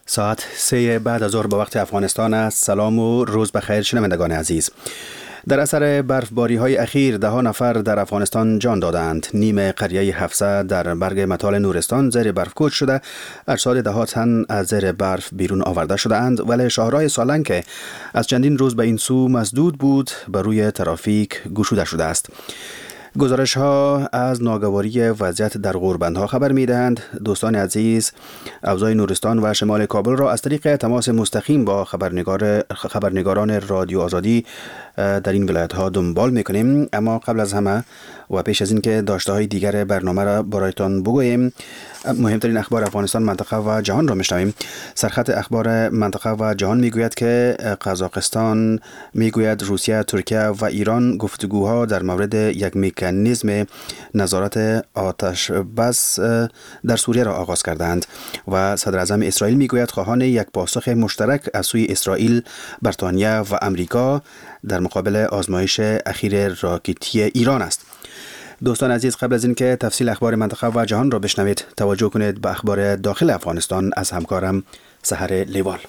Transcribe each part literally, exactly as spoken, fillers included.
ساعت سه بعد از ظهر به وقت افغانستان است. سلام و روز بخیر شنوندگان عزیز. در اثر برفباری های اخیر ده ها نفر در افغانستان جان دادند. نیم قریه هفصه در برگ مطال نورستان زیر برف کوچ شده. اجساد ده ها تن از زیر برف بیرون آورده شده اند، ولی شاهراه سالنگ که از چندین روز به این سو مسدود بود بر روی ترافیک گشوده شده است. گزارش ها از ناگواری وضعیت در غوربندها خبر می دهند. دوستان عزیز، اوضاع نورستان و شمال کابل را از طریق تماس مستقیم با خبرنگار خبرنگاران رادیو آزادی در این ولایت ها دنبال می کنیم. اما قبل از همه و پیش از این که داشته های دیگر برنامه را برایتان بگوییم، مهمترین اخبار افغانستان، منطقه و جهان را میشنویم. سرخط اخبار منطقه و جهان میگوید که قزاقستان میگوید روسیه، ترکیه و ایران گفتگوها در مورد یک مکانیزم نظارت آتش بس در سوریه را آغاز کردند و صدر اعظم اسرائیل میگوید خواهان یک پاسخ مشترک از سوی اسرائیل، بریتانیا و امریکا در مقابل آزمایش اخیر راکتی ایران است. دوستان عزیز، قبل از اینکه تفصیل اخبار منطقه و جهان را بشنوید، توجه کنید به اخبار داخل افغانستان از همکارم سحر لیوال.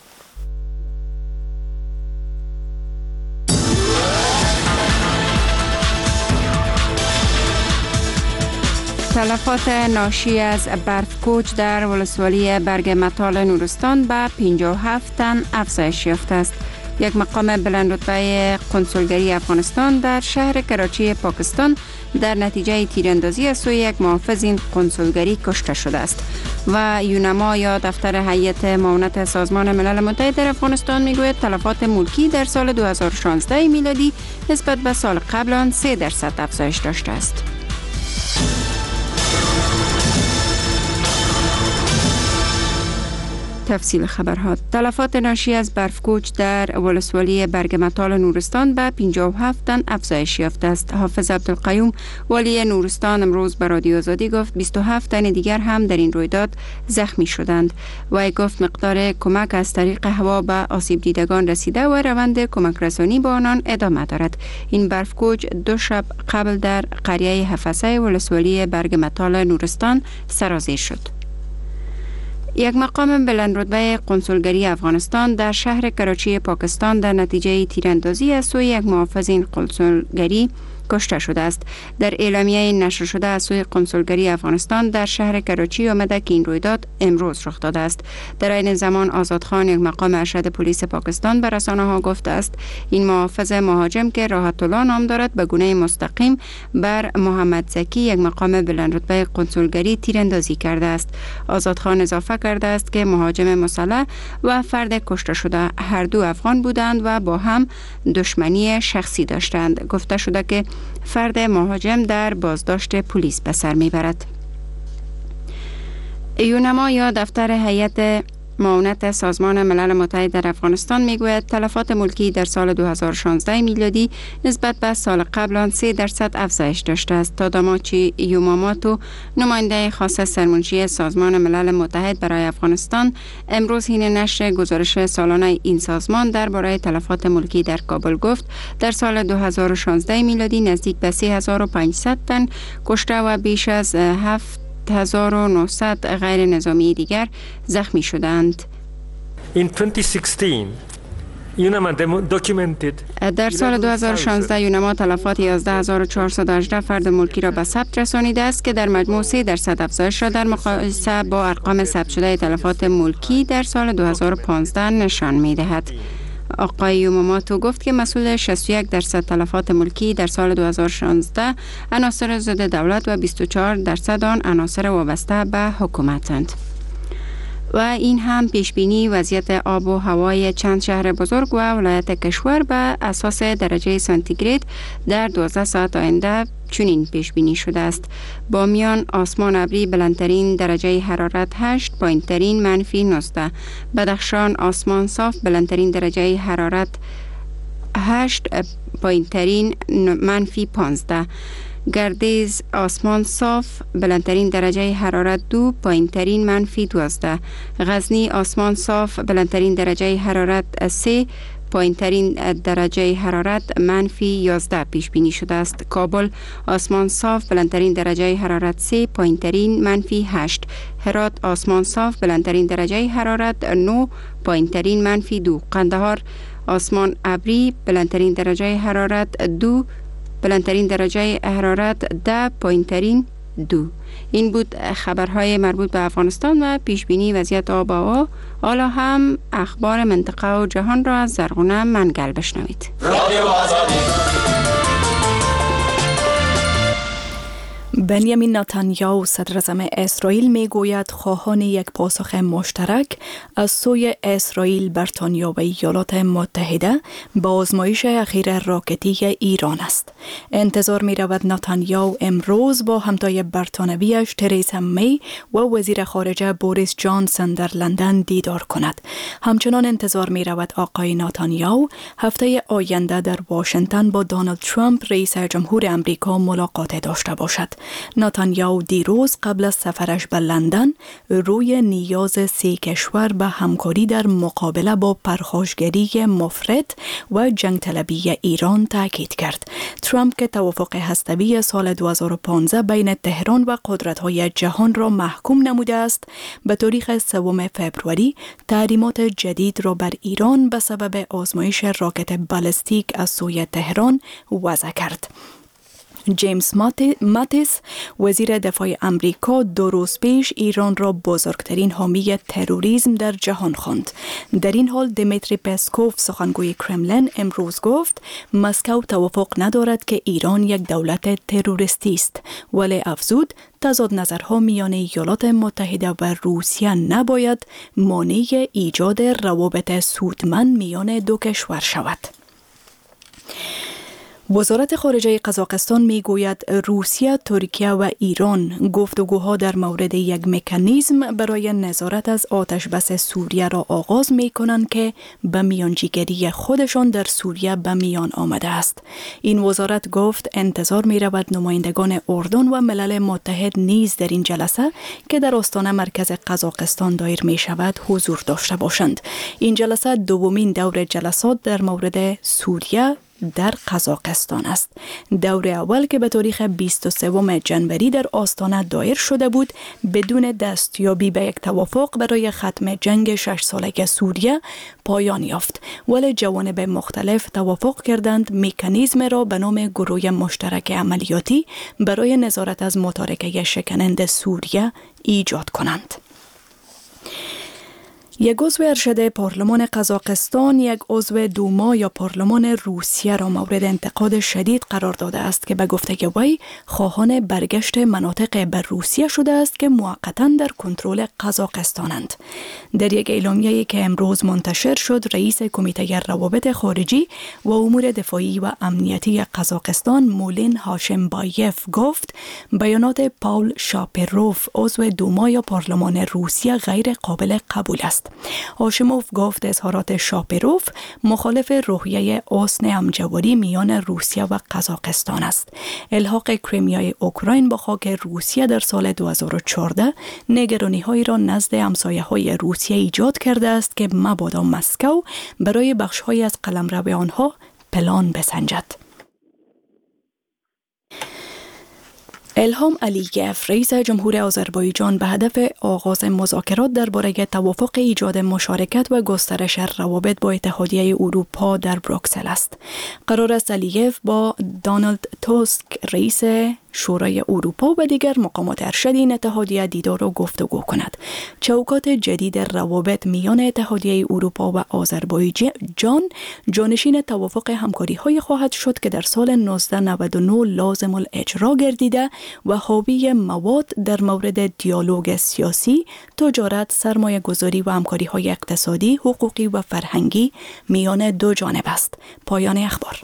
تلفات ناشی از برف کوچ در ولسوالی برگ مطال نورستان به پنجاه و هفت تن افزایش یافته است. یک مقام بلند رتبه کنسولگری افغانستان در شهر کراچی پاکستان در نتیجه تیراندازی از سوی یک محافظ این کنسولگری کشته شده است. و یونما یا دفتر هیئت معاونت سازمان ملل متحد در افغانستان میگوید تلفات ملکی در سال دو هزار و شانزده میلادی نسبت به سال قبل آن سه درصد افزایش داشته است. تفصیل خبرها. تلفات ناشی از برفکوچ در ولسوالی برگ مطال نورستان به پنجاه و هفت تن افزایش یافته است. حافظ عبدالقیوم والی نورستان امروز به رادیو آزادی گفت بیست و هفت تن دیگر هم در این رویداد زخمی شدند. وی گفت مقدار کمک از طریق هوا به آسیب دیدگان رسیده و روند کمک رسانی به آنان ادامه دارد. این برفکوچ دو شب قبل در قریه هفصه ولسوالی برگ مطال نورستان سرازیر شد. یک مقام بلند رتبه کنسولگری افغانستان در شهر کراچی پاکستان در نتیجه تیراندازی از سوی یک محافظ این کنسولگری کشته شده است. در اعلامیه نشر شده از سوی کنسولگری افغانستان در شهر کراچی آمده که این رویداد امروز رخ داده است. در این زمان آزادخان، یک مقام ارشد پلیس پاکستان، به رسانه‌ها گفته است این محافظ مهاجم که راحت الله نام دارد به گونه مستقیم بر محمد زکی، یک مقام بلند رتبه کنسولگری، تیراندازی کرده است. آزادخان اضافه کرده است که مهاجم مسلح و فرد کشته شده هر دو افغان بودند و با هم دشمنی شخصی داشتند. گفته شده که فرد مهاجم در بازداشت پلیس به سر میبرد. یونما یا دفتر هیئت معاونت سازمان ملل متحد در افغانستان میگوید تلفات ملکی در سال دو هزار و شانزده میلادی نسبت به سال قبل آن سه درصد افزایش داشته است. تاداماچی یوماماتو، نماینده خاص سرمنشی سازمان ملل متحد برای افغانستان، امروز حین نشر گزارش سالانه این سازمان درباره تلفات ملکی در کابل گفت در سال دو هزار و شانزده میلادی نزدیک به سه هزار و پانصد تن کشته و بیش از هفت هزار و نهصد غیر نظامی دیگر زخمی شدند. در سال دو هزار و شانزده یونما تلفات یازده هزار و چهارصد و هجده فرد ملکی را به ثبت رسانیده است که در مجموع سه درصد افزایش را در مقایسه با ارقام ثبت شده تلفات ملکی در سال دو هزار و پانزده نشان می دهد. آقای یوماماتو گفت که مسئول شصت و یک درصد تلفات ملکی در سال دو هزار و شانزده عناصر ضد دولت و بیست و چهار درصد آن عناصر وابسته به حکومتند. و این هم پیشبینی وضعیت آب و هوای چند شهر بزرگ و ولایت کشور به اساس درجه سانتیگراد در دوازده ساعت آینده چنین پیش بینی شده است. بامیان آسمان ابری بلندترین درجه حرارت هشت، پایینترین منفی نوزده. بدخشان آسمان صاف بلندترین درجه حرارت هشت، پایینترین منفی پانزده. گردیز آسمان صاف بلندترین درجه حرارت دو، پایینترین منفی دوازده. غزنی آسمان صاف بلندترین درجه حرارت سه، پایین ترین درجه حرارت منفی یازده پیش بینی شده است. کابل آسمان صاف بلندترین درجه حرارت سه، پایین ترین منفی هشت. هرات آسمان صاف بلندترین درجه حرارت نه، پایین ترین منفی دو. قندهار آسمان ابری بلندترین درجه حرارت دو، بلندترین درجه حرارت ده، پایین ترین دو. این بود خبرهای مربوط به افغانستان و پیشبینی وضعیت آب و هوا. حالا هم اخبار منطقه و جهان را از زرغونه منگل بشنوید. بنیامین نتانیاهو صدراعظم اسرائیل می گوید خواهان یک پاسخ مشترک از سوی اسرائیل، بریتانیا و ایالات متحده به آزمایش اخیر راکتی ایران است. انتظار می رود نتانیاهو امروز با همتای بریتانویش تریسا می و وزیر خارجه بوریس جانسون در لندن دیدار کند. همچنان انتظار می رود آقای نتانیاهو هفته آینده در واشنگتن با دونالد ترامپ رئیس جمهور امریکا ملاقات داشته باشد. نتانیاهو دیروز قبل از سفرش به لندن روی نیاز سه کشور به همکاری در مقابله با پرخاشگری مفرط و جنگ طلبی ایران تاکید کرد. ترامپ که توافق هسته‌ای سال دو هزار و پانزده بین تهران و قدرت‌های جهان را محکوم نموده است، به تاریخ سوم فوریه تحریمات جدید را بر ایران به سبب آزمایش راکت بالستیک از سوی تهران وضع کرد. جیمز ماتیس وزیر دفاع امریکا دو روز پیش ایران را بزرگترین حامی تروریسم در جهان خواند. در این حال دیمیتری پسکوف سخنگوی کرملین امروز گفت مسکو توافق ندارد که ایران یک دولت تروریستی است، ولی افزود تضاد نظرها میان ایالات متحده و روسیه نباید مانع ایجاد روابط سودمند میان دو کشور شود. وزارت خارجه قزاقستان می گوید روسیه، ترکیه و ایران گفتگوها در مورد یک مکانیزم برای نظارت از آتش بس سوریه را آغاز می کنند که به میانجیگری خودشان در سوریه به میان آمده است. این وزارت گفت انتظار می رود نمایندگان اردن و ملل متحد نیز در این جلسه که در آستانه مرکز قزاقستان دایر می شود حضور داشته باشند. این جلسه دومین دور جلسات در مورد سوریه در قزاقستان است. دور اول که به تاریخ بیست و سوم ژانویه در آستانه دایر شده بود، بدون دستیابی به یک توافق برای ختم جنگ شش ساله سوریه پایان یافت، ولی جوانب مختلف توافق کردند مکانیزم را به نام گروه مشترک عملیاتی برای نظارت از متارکه شکننده سوریه ایجاد کنند. یک عضو ارشد پارلمان قزاقستان یک عضو دوما یا پارلمان روسیه را مورد انتقاد شدید قرار داده است که به گفته وی خواهان برگشت مناطق به روسیه شده است که موقتا در کنترل قزاقستانند. در یک اعلامیه‌ای که امروز منتشر شد، رئیس کمیته روابط خارجی و امور دفاعی و امنیتی قزاقستان مولین هاشمبایف گفت بیانات پاول شاپروف عضو دوما یا پارلمان روسیه غیر قابل قبول است. هاشموف گفت اظهارات شاپروف مخالف روحیه حسن همجواری میان روسیه و قزاقستان است. الحاق کریمیای اوکراین با خاک روسیه در سال دو هزار و چهارده نگرانی‌هایی را نزد همسایه‌های روسیه ایجاد کرده است که مبادا مسکو برای بخش‌هایی از قلمرو آنها پلان بسنجد. الهام علییف رئیس جمهور آذربایجان به هدف آغاز مذاکرات درباره توافق ایجاد مشارکت و گسترش روابط با اتحادیه اروپا در بروکسل است. قرار است علییف با دونالد توسک رئیس شورای اروپا و دیگر مقامات ارشد این اتحادیه دیدار و گفتگو کند. چوکات جدید روابط میان اتحادیه اروپا و آذربایجان جانشین توافق همکاری های خواهد شد که در سال نوزده نود و نه لازم الاجرا گردیده و حاوی مواد در مورد دیالوگ سیاسی، تجارت، سرمایه گذاری و همکاری های اقتصادی، حقوقی و فرهنگی میان دو جانب است. پایان اخبار.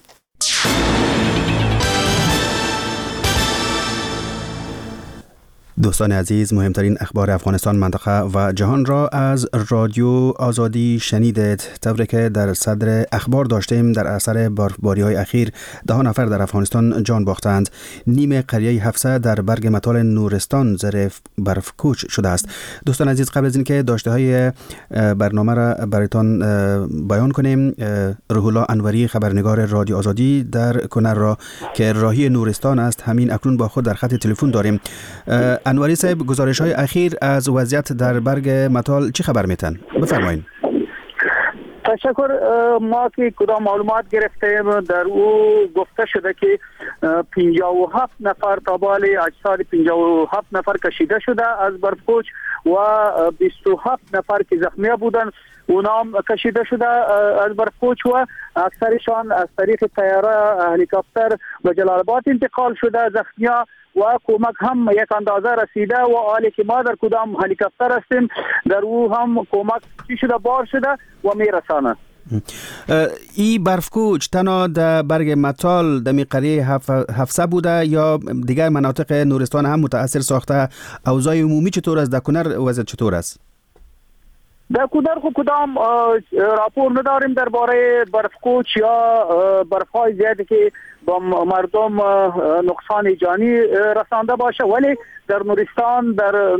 دوستان عزیز، مهمترین اخبار افغانستان، منطقه و جهان را از رادیو آزادی شنیدید. طوری که در صدر اخبار داشتیم، در اثر برفباری‌های اخیر ده نفر در افغانستان جان باختند. نیم قریه هفصه در برگ مطال نورستان زیر برف کوچ شده است. دوستان عزیز، قبل از اینکه داشته های برنامه را برایتان بیان کنیم، روح الله انوری خبرنگار رادیو آزادی در کنر را که راهی نورستان است همین اکنون با خود در خط تلفن داریم. انوری صاحب، گزارش های اخیر از وضعیت در برگ مطال چی خبر میتن؟ بفرمایید. تشکر. ما که کدام معلومات گرفتیم در او گفته شده که پنجاه و هفت نفر تابال اجساد پنجاه و هفت نفر کشیده شده از برفکوچ و بیست و هفت نفر که زخمی بودند اونا هم کشیده شده از برفکوچ و اکثرشان از طریق طیاره هلیکوپتر به جلال آباد انتقال شده. زخمی‌ها و کمک هم یک اندازه رسیده و حالی که ما در کدام هلیکوپتر هستیم در او هم کمک چی شده بار شده و میرسانه. ای برفکوچ تنها در برگ مطال در قریه هفصه بوده یا دیگر مناطق نورستان هم متاثر ساخته؟ اوضاع عمومی چطور است؟ در کنر وضع چطور است؟ در کودر خود کدام راپور نداریم درباره برفکوچ یا برف‌های زیادی که با مردم نقصان جانی رسانده باشه، ولی در نورستان در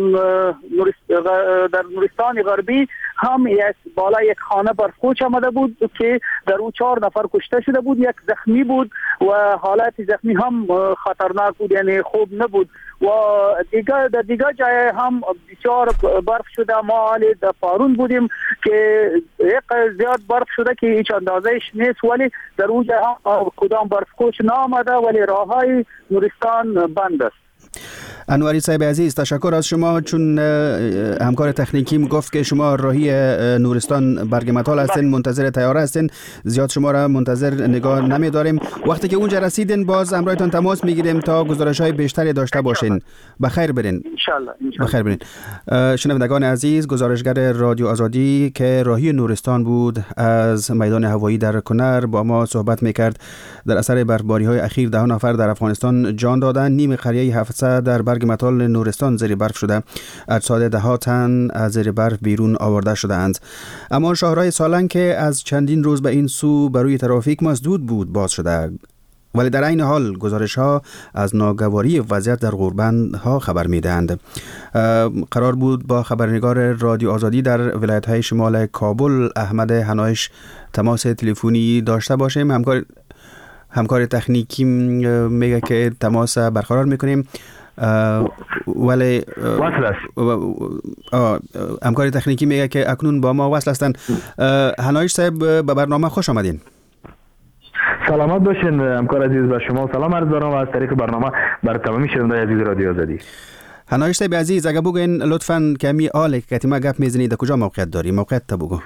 در نورستان غربی هم یک بالا یک خانه برفکوچ آمده بود که در او چهار نفر کشته شده بود، یک زخمی بود و حالت زخمی هم خطرناک بود، یعنی خوب نبود. و دیگر در دیگر جای هم بسیار برف شده. ما حالی در پارون بودیم که یک زیاد برف شده که هیچ اندازهش نیست، ولی در اون جای هم کدام برفکوچ نامده ولی راههای نورستان بند است. انوری صاحب عزیز، تشکر از شما، چون همکار تکنیکیم گفت که شما راهی نورستان برگ مطال هستین، منتظر طیاره هستین، زیاد شما را منتظر نگاه نمی داریم. وقتی که اونجا رسیدین باز همراهتان تماس میگیریم تا گزارش های بیشتری داشته باشین. بخیر برین. انشالله. بخیر برین. شنوندگان عزیز، گزارشگر رادیو آزادی که راهی نورستان بود از میدان هوایی در کنر با ما صحبت میکرد. در اثر برفباری های اخیر ده نفر در افغانستان جان دادند. نیم قریه هفصه در برگ مطال نورستان زیر برف شده. اجساد ده ها تن از زیر برف بیرون آورده شده اند. اما شاهراه سالنگ که از چندین روز به این سو بر روی ترافیک مسدود بود باز شده، ولی در این حال گزارش ها از ناگواری وضعیت در غوربند ها خبر می دهند. قرار بود با خبرنگار رادیو آزادی در ولایت های شمال کابل احمد هنایش تماس تلفنی داشته باشیم. همکار همکار تکنیکی میگه که تماس برقرار میکنیم، ولی وصل است. همکار تکنیکی میگه که اکنون با ما وصل هستند. هنایش صاحب، به برنامه خوش آمدین. سلامت باشین همکار عزیز، و شما سلام عرض دارم و از طریق برنامه بر تمامی شنوندگان عزیز رادیو آزادی. هنایش صاحب عزیز، اگه بگین لطفاً کمی آل که ما گپ میزنید در کجا موقعیت داری؟ موقعیت تا بگو.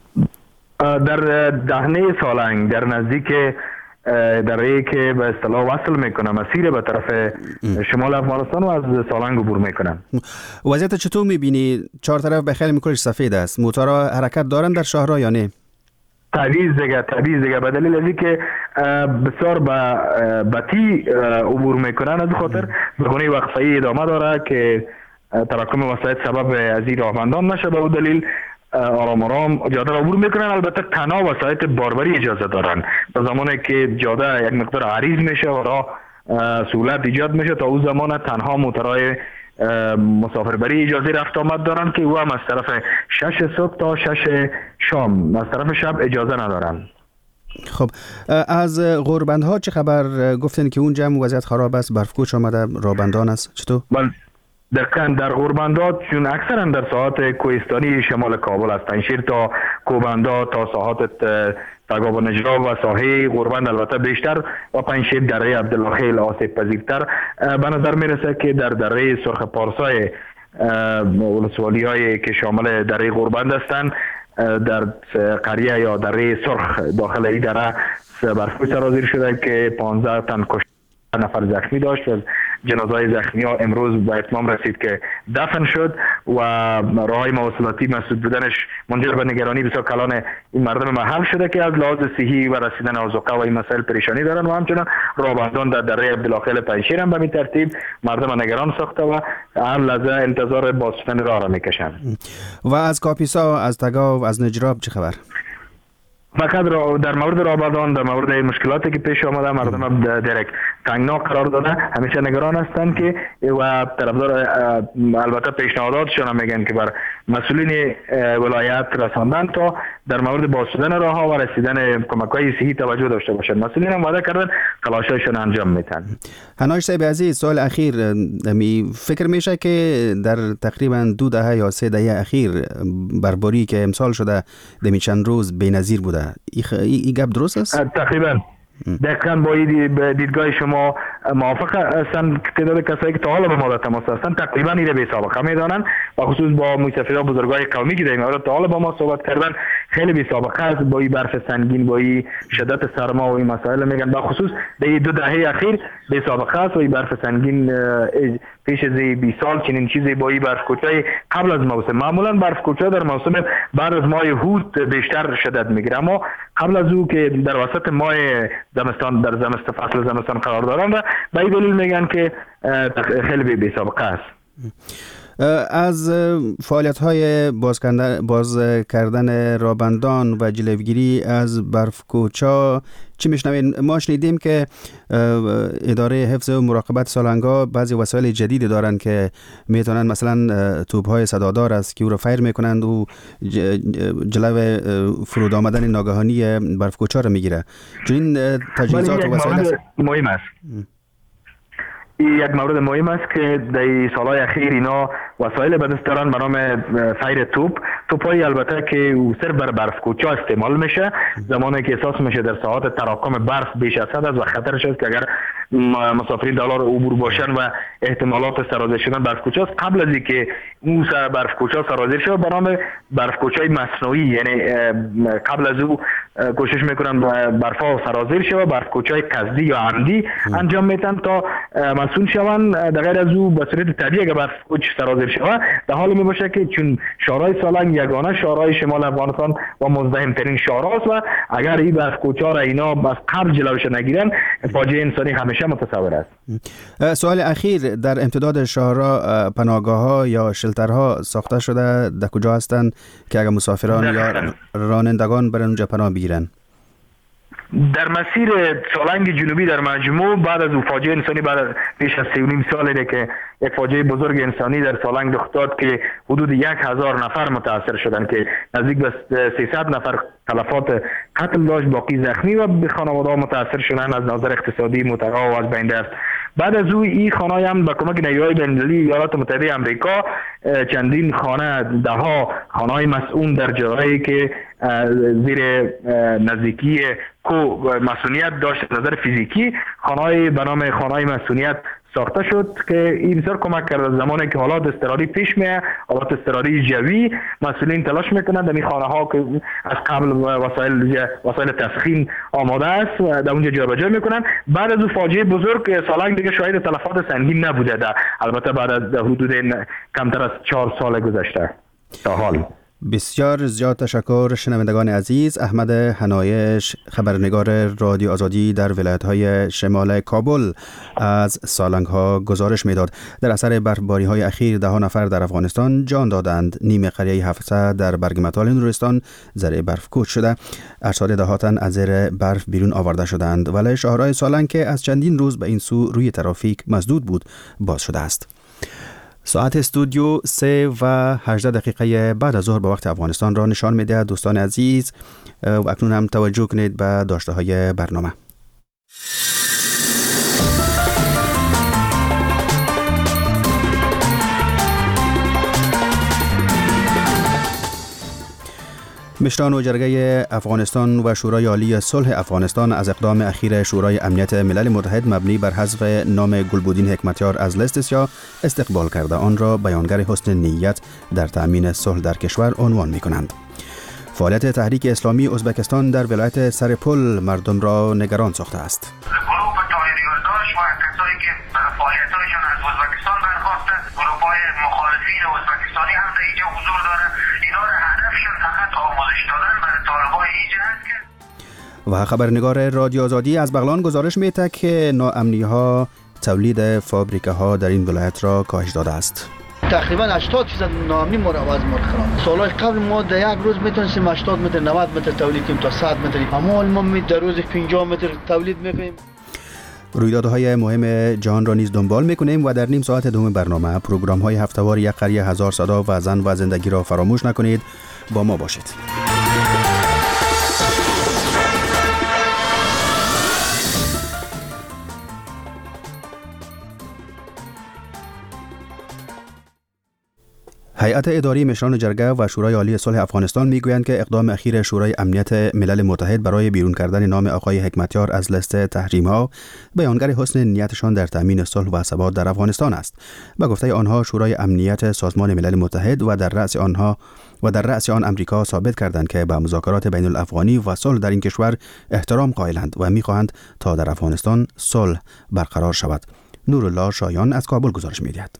در دهنه سالنگ، در نزدیک دره‌ای که به اصطلاح وصل میکنه مسیر به طرف شمال افغانستان و از سالنگ عبور میکنن. وضعیت چطور میبینی؟ چهار طرف به خیلی میکلش سفید است. موتورها حرکت دارن در شهرها یا نه؟ تعویض دیگه تعویض دیگه به دلیل از اینکه بسیار به بطی عبور میکنن، از خاطر بگونه وقفه‌ای ادامه داره که تراکم وسایط سبب از این راهبندان نشه. به دلیل آرام آرام جاده را عبور میکنن. البته تنها وسایط باربری اجازه دارن. تا زمانی که جاده یک مقدار عریض میشه و راه سهولت ایجاد میشه، تا اون زمان تنها موتورهای مسافربری اجازه رفت آمد دارن که او هم از طرف شش صبح تا شش شام، از طرف شب اجازه ندارن. خب از غوربندها چه خبر؟ گفتن که اونجا هم وضعیت خراب است، برفکوچ آمده، راهبندان است، چطور؟ بله، دقیقاً در غوربندات، چون اکثرا در ساحات کوهستانی شمال کابل است، پنجشیر تا کوبندا تا ساحات تگاب و نجراب و ساحه غوربند البته بیشتر و پنجشیر دره عبدالله خیل آسیب پذیرتر به نظر میرسه که در دره سرخ پارسای ولسوالی هایی که شامل دره غوربند هستند، در قریه یا دره سرخ داخل این دره برفکوچ سرازیر شده که پانزده تن کشته، نفر زخمی داشت و جنازه زخمی ها امروز به اتمام رسید که دفن شد و راههای مواصلاتی مسدود بودنش منجر به نگرانی بسیار کلان این مردم محل شده که از لحاظ صحی و رسیدن آذوقه و این مسائل پریشانی دارن و همچنان راهبندان در دره عبدالعاقل پنجشیر هم به این ترتیب مردم نگران ساخته و هر لحظه انتظار باز شدن راه را میکشند. و از کاپیسا، از تگاو، از نجراب چه خبر؟ فقط در مورد رابردان، در مورد مشکلاتی که پیش آمده مردم درک تنگناک قرار داده، همیشه نگران هستند که و طرفدار البته پیشنهاداتشون هم میگن که بر مسئولین ولایت رساندن تا در مورد باز شدن راه ها و رسیدن کمک‌های صحی توجه داشته باشند. مسئولین هم وعده کردن تلاششون انجام میدن. هناش صاحب عزیز، سوال اخیر، می فکر میشه که در تقریبا دو دهه یا سه دهه اخیر برباری که امسال شده در چند روز بی‌نظیر بوده، این گپ درست است؟ تقریبا دقیقاً با دیدگاه شما موافق هستند. تعداد کسایی که تا حالا به ما تماس هستند تقریبا این بی سابقه میدانند و خصوص با مسافرها بزرگای قومی که در این مورد تا حالا با ما صحبت کردن خیلی بی سابقه است. با این برف سنگین، با این شدت سرما و این مسائل میگن با خصوص در دو دهه اخیر بی سابقه است و این برف سنگین پیش از بیست سال چنین چیزی با این برف کوچای قبل از موسم. معمولا برف کوچا در موسم بعد از ماه هوت بیشتر شدت میگیره، اما قبل از او که در وسط ماه زمستان در زمستان فصل زمستان قرار دارن و به این دلیل میگن که خیلی بی سابقه است. از فعالیت‌های باز کردن باز کردن رابندان و جلوگیری از برفکوچا چی میشنوین؟ ما شنیدیم که اداره حفظ و مراقبت سالنگا بعضی وسایل جدیدی دارن که میتونن مثلا توپ‌های صدادار است که او رو فیر میکنند و جلو فرود آمدن ناگهانی برفکوچا رو میگیره. چون تجهیزات و وسایل مهم است. این یک مورد مهم است که در سالهای اخیر اینا وسایل به دست دارن به نام فیر توپ. توپایی البته که صرف بر برف کوچا استعمال میشه زمانی که احساس میشه در ساعات تراکم برف بیش از حد است و خطرش است که اگر مسافرین دلار عبور باشن و احتمالات سرازیر شدن برف کوچا است. قبل از اینکه اون برف کوچا سرازیر شد به نام برف کوچای مصنوعی، یعنی قبل از او کوشش میکنن برفا سرازیر شود، برف کوچای قصدی یا عمدی انجام میدن تا مسئول شوند. در غیر از او به صورت طبیعی اگر برف کوچ سرازیر شود در حال می باشه که چون شورای سالنگ یگانه شورای شمال افغانستان و مزدحم ترین شوراست و اگر این برف کوچا را اینا از قبل جلوش نگیرن فاجعه انسانی همیشه متصور است. سوال اخیر، در امتداد شهرها پناهگاه‌ها یا شلترها ساخته شده در کجا هستند که اگر مسافران یا رانندگان برن اونجا پناه بگیرن؟ در مسیر سالنگ جنوبی در مجموع بعد از فاجعه انسانی بعد پیش از سه و نیم ساله که یک فاجعه بزرگ انسانی در سالنگ رخ داد که حدود یک هزار نفر متاثر شدند که نزدیک به سیصد نفر تلفات قتل داشت، باقی زخمی و به خانواده‌ها متاثر شدن از نظر اقتصادی متقا و از بین رفت. بعد از او این خانه هم با کمک نیروهای بین‌المللی ایالات متحده آمریکا چندین خانه دهها خانه‌های مسئول در جاهایی که زیر نزدیکی کو مسئولیت داشت از نظر فیزیکی خانه‌های به نام خانه‌های مسئولیت ساخته شد که این بسیار کمک کرد. زمانی که حالات اضطراری پیش میاد، حالات اضطراری جوی، مسئولین تلاش میکنند در این خانه ها که از قبل وسایل وسایل تسخین آماده است و در اونجا جابجا میکنن. بعد از اون فاجعه بزرگ سالنگ دیگه شاهد تلفات سنگین نبوده ده. البته بعد از حدود کمتر از چهار سال گذشته تا حال. بسیار زیاد تشکر شنوندگان عزیز. احمد حنایش، خبرنگار رادیو آزادی در ولایت‌های شمال کابل، از سالنگ‌ها گزارش می‌داد. در اثر برفباری‌های اخیر ده ها نفر در افغانستان جان دادند. نیم قریه هفتصد در برگمتال نورستان زیر برف کوچ شده. ارشاد ده ها تن از زیر برف بیرون آورده شدند، ولی شاهراه سالنگ که از چندین روز به این سو روی ترافیک مسدود بود باز شده است. ساعت استودیو سه و هجده دقیقه بعد از ظهر به وقت افغانستان را نشان می‌دهد. دوستان عزیز، و اکنون هم توجه کنید به داشته های برنامه. مشران و جرگه افغانستان و شورای عالی صلح افغانستان از اقدام اخیر شورای امنیت ملل متحد مبنی بر حذف نام گلبودین حکمتیار از لیست سیاه استقبال کرده آن را بیانگر حسن نیت در تأمین صلح در کشور عنوان می‌کنند. فعالیت تحریک اسلامی ازبکستان در ولایت سرپل مردم را نگران ساخته است. گروه تایر یلداش و کسایی که فعالیت‌هایشان از ازبکستان برخواسته، گروه‌های مخالفین ازبکستانی هم در اینجا حضور داره. اینا را هدفشان فقط آموزش دادن برای طالبان اینجا است که و خبرنگار رادیو آزادی از بغلان گزارش می‌دهد که ناامنی‌ها تولید فابریکه‌ها در این ولایت را کاهش داده است. تقریبا هشتاد درصد ناامنی ما را عوض خراب. سالهای قبل ما در یک روز میتونستیم هشتاد متر نود متر تولید کنیم تا صد متر، اما ما می در روز پنجاه متر تولید میکنیم. رویدادهای مهم جهان را نیز دنبال میکنیم و در نیم ساعت دوم برنامه پروگرام‌های هفته‌وار یک قریه هزار صدا و زن و زندگی را فراموش نکنید. با ما باشید. هیئت اداری مشران جرگه و شورای عالی صلح افغانستان میگویند که اقدام اخیر شورای امنیت ملل متحد برای بیرون کردن نام آقای حکمتیار از لیست تحریم‌ها بیانگر حسن نیتشان در تامین صلح و ثبات در افغانستان است. به گفته آنها شورای امنیت سازمان ملل متحد و در رأس آنها و در رأس آن امریکا ثابت کردند که به مذاکرات بین الافغانی و صلح در این کشور احترام قائلند و می‌خواهند تا در افغانستان صلح برقرار شود. نورالله شایان از کابل گزارش می‌دهد.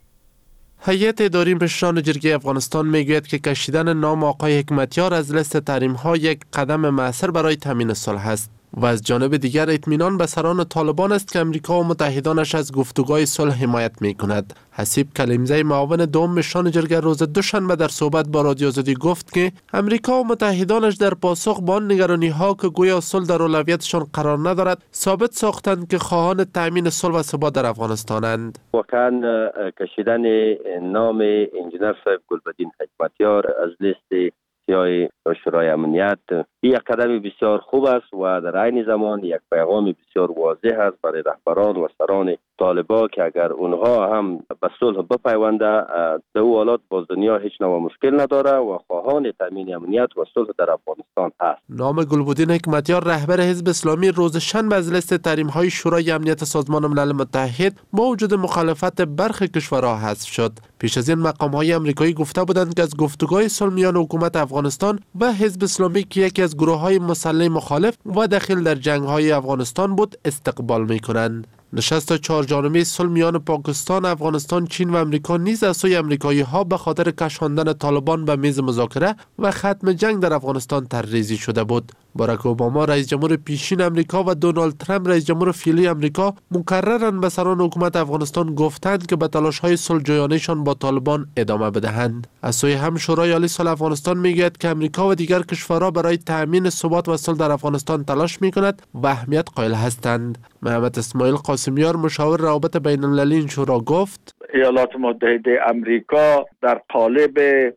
هیئت اداری مشران جرگه افغانستان میگوید که کشیدن نام آقای حکمتیار از لیست تحریم‌ها یک قدم مؤثر برای تامین صلح است و از جانب دیگر اطمینان به سران طالبان است که امریکا و متحدانش از گفتگوهای صلح حمایت می‌کند. حسیب کلیمزی معاون دوم مشران جرگه روز دوشنبه در صحبت با رادیو آزادی گفت که امریکا و متحدانش در پاسخ به آن نگرانی‌ها که گویا صلح در اولویتشان قرار ندارد ثابت ساختند که خواهان تأمین صلح و ثبات در افغانستانند. واقعا کشیدن نام انجینر صاحب گلبدین حکمتیار از لیست سیاه شورای امنیت یک قدم بسیار خوب است و در عین زمان یک پیغام بسیار واضح است برای رهبران و سران طالبا که اگر اونها هم به صلح بپیونده در او حالات باز دنیا هیچ نوع مشکل نداره و خواهان تامین امنیت و صلح در افغانستان هست. نام گلبدین حکمتیار رهبر حزب اسلامی روز شنبه از لیست تحریم‌های شورای امنیت سازمان ملل متحد با وجود مخالفت برخی کشورها حذف شد. پیش از این مقام‌های آمریکایی گفته بودند که از گفتگوهای صلح میان حکومت افغانستان و حزب اسلامی که یکی از گروه‌های مسلح مخالف و داخل در جنگ‌های افغانستان بود استقبال می‌کنند. نشست چهار جانبه صلح میان پاکستان، افغانستان، چین و امریکا نیز از سوی امریکایی‌ها به خاطر کشاندن طالبان به میز مذاکره و ختم جنگ در افغانستان طرحریزی شده بود. باراک اوباما رئیس جمهور پیشین امریکا و دونالد ترامپ رئیس جمهور فعلی امریکا مکرراً به سران حکومت افغانستان گفتند که به تلاش‌های صلح‌جویانه‌شان با طالبان ادامه بدهند. از سوی هم شورای عالی صلح افغانستان میگوید که امریکا و دیگر کشورها برای تأمین ثبات و صلح در افغانستان تلاش می‌کند و اهمیت قائل هستند. محمد اسماعیل قاسمیار مشاور روابط بین المللی این شورا گفت ایالات متحده امریکا در قالب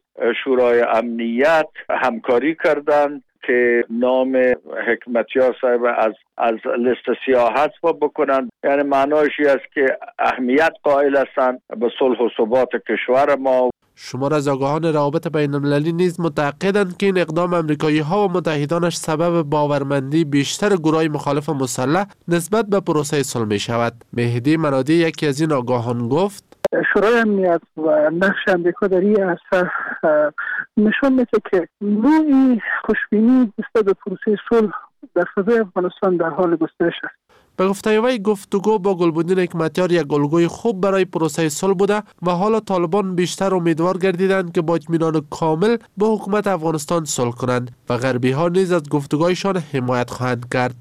شورای امنیت همکاری کردند که نام حکمتیار صاحب از از لیست سیاه حذف بکنند. یعنی معنایش است که اهمیت قائل هستند به صلح و ثبات کشور ما. شمار از آگاهان روابط بین المللی نیز معتقدند که این اقدام امریکایی‌ها و متحدانش سبب باورمندی بیشتر گروه‌های مخالف مسلح نسبت به پروسه صلح می شود. مهدی منادی یکی از این آگاهان گفت شورای امنیت و نقش امریکا در این اثر نشان میده که نوعی خوشبینی نسبت به پروسه صلح در فضای افغانستان در حال گسترش است. به گفته وی گفتگو با گلبدین حکمتیار یک الگوی خوب برای پروسه صلح بوده و حالا طالبان بیشتر امیدوار گردیدند که با اطمینان کامل با حکومت افغانستان صلح کنند و غربی ها نیز از گفتگویشان حمایت خواهند کرد.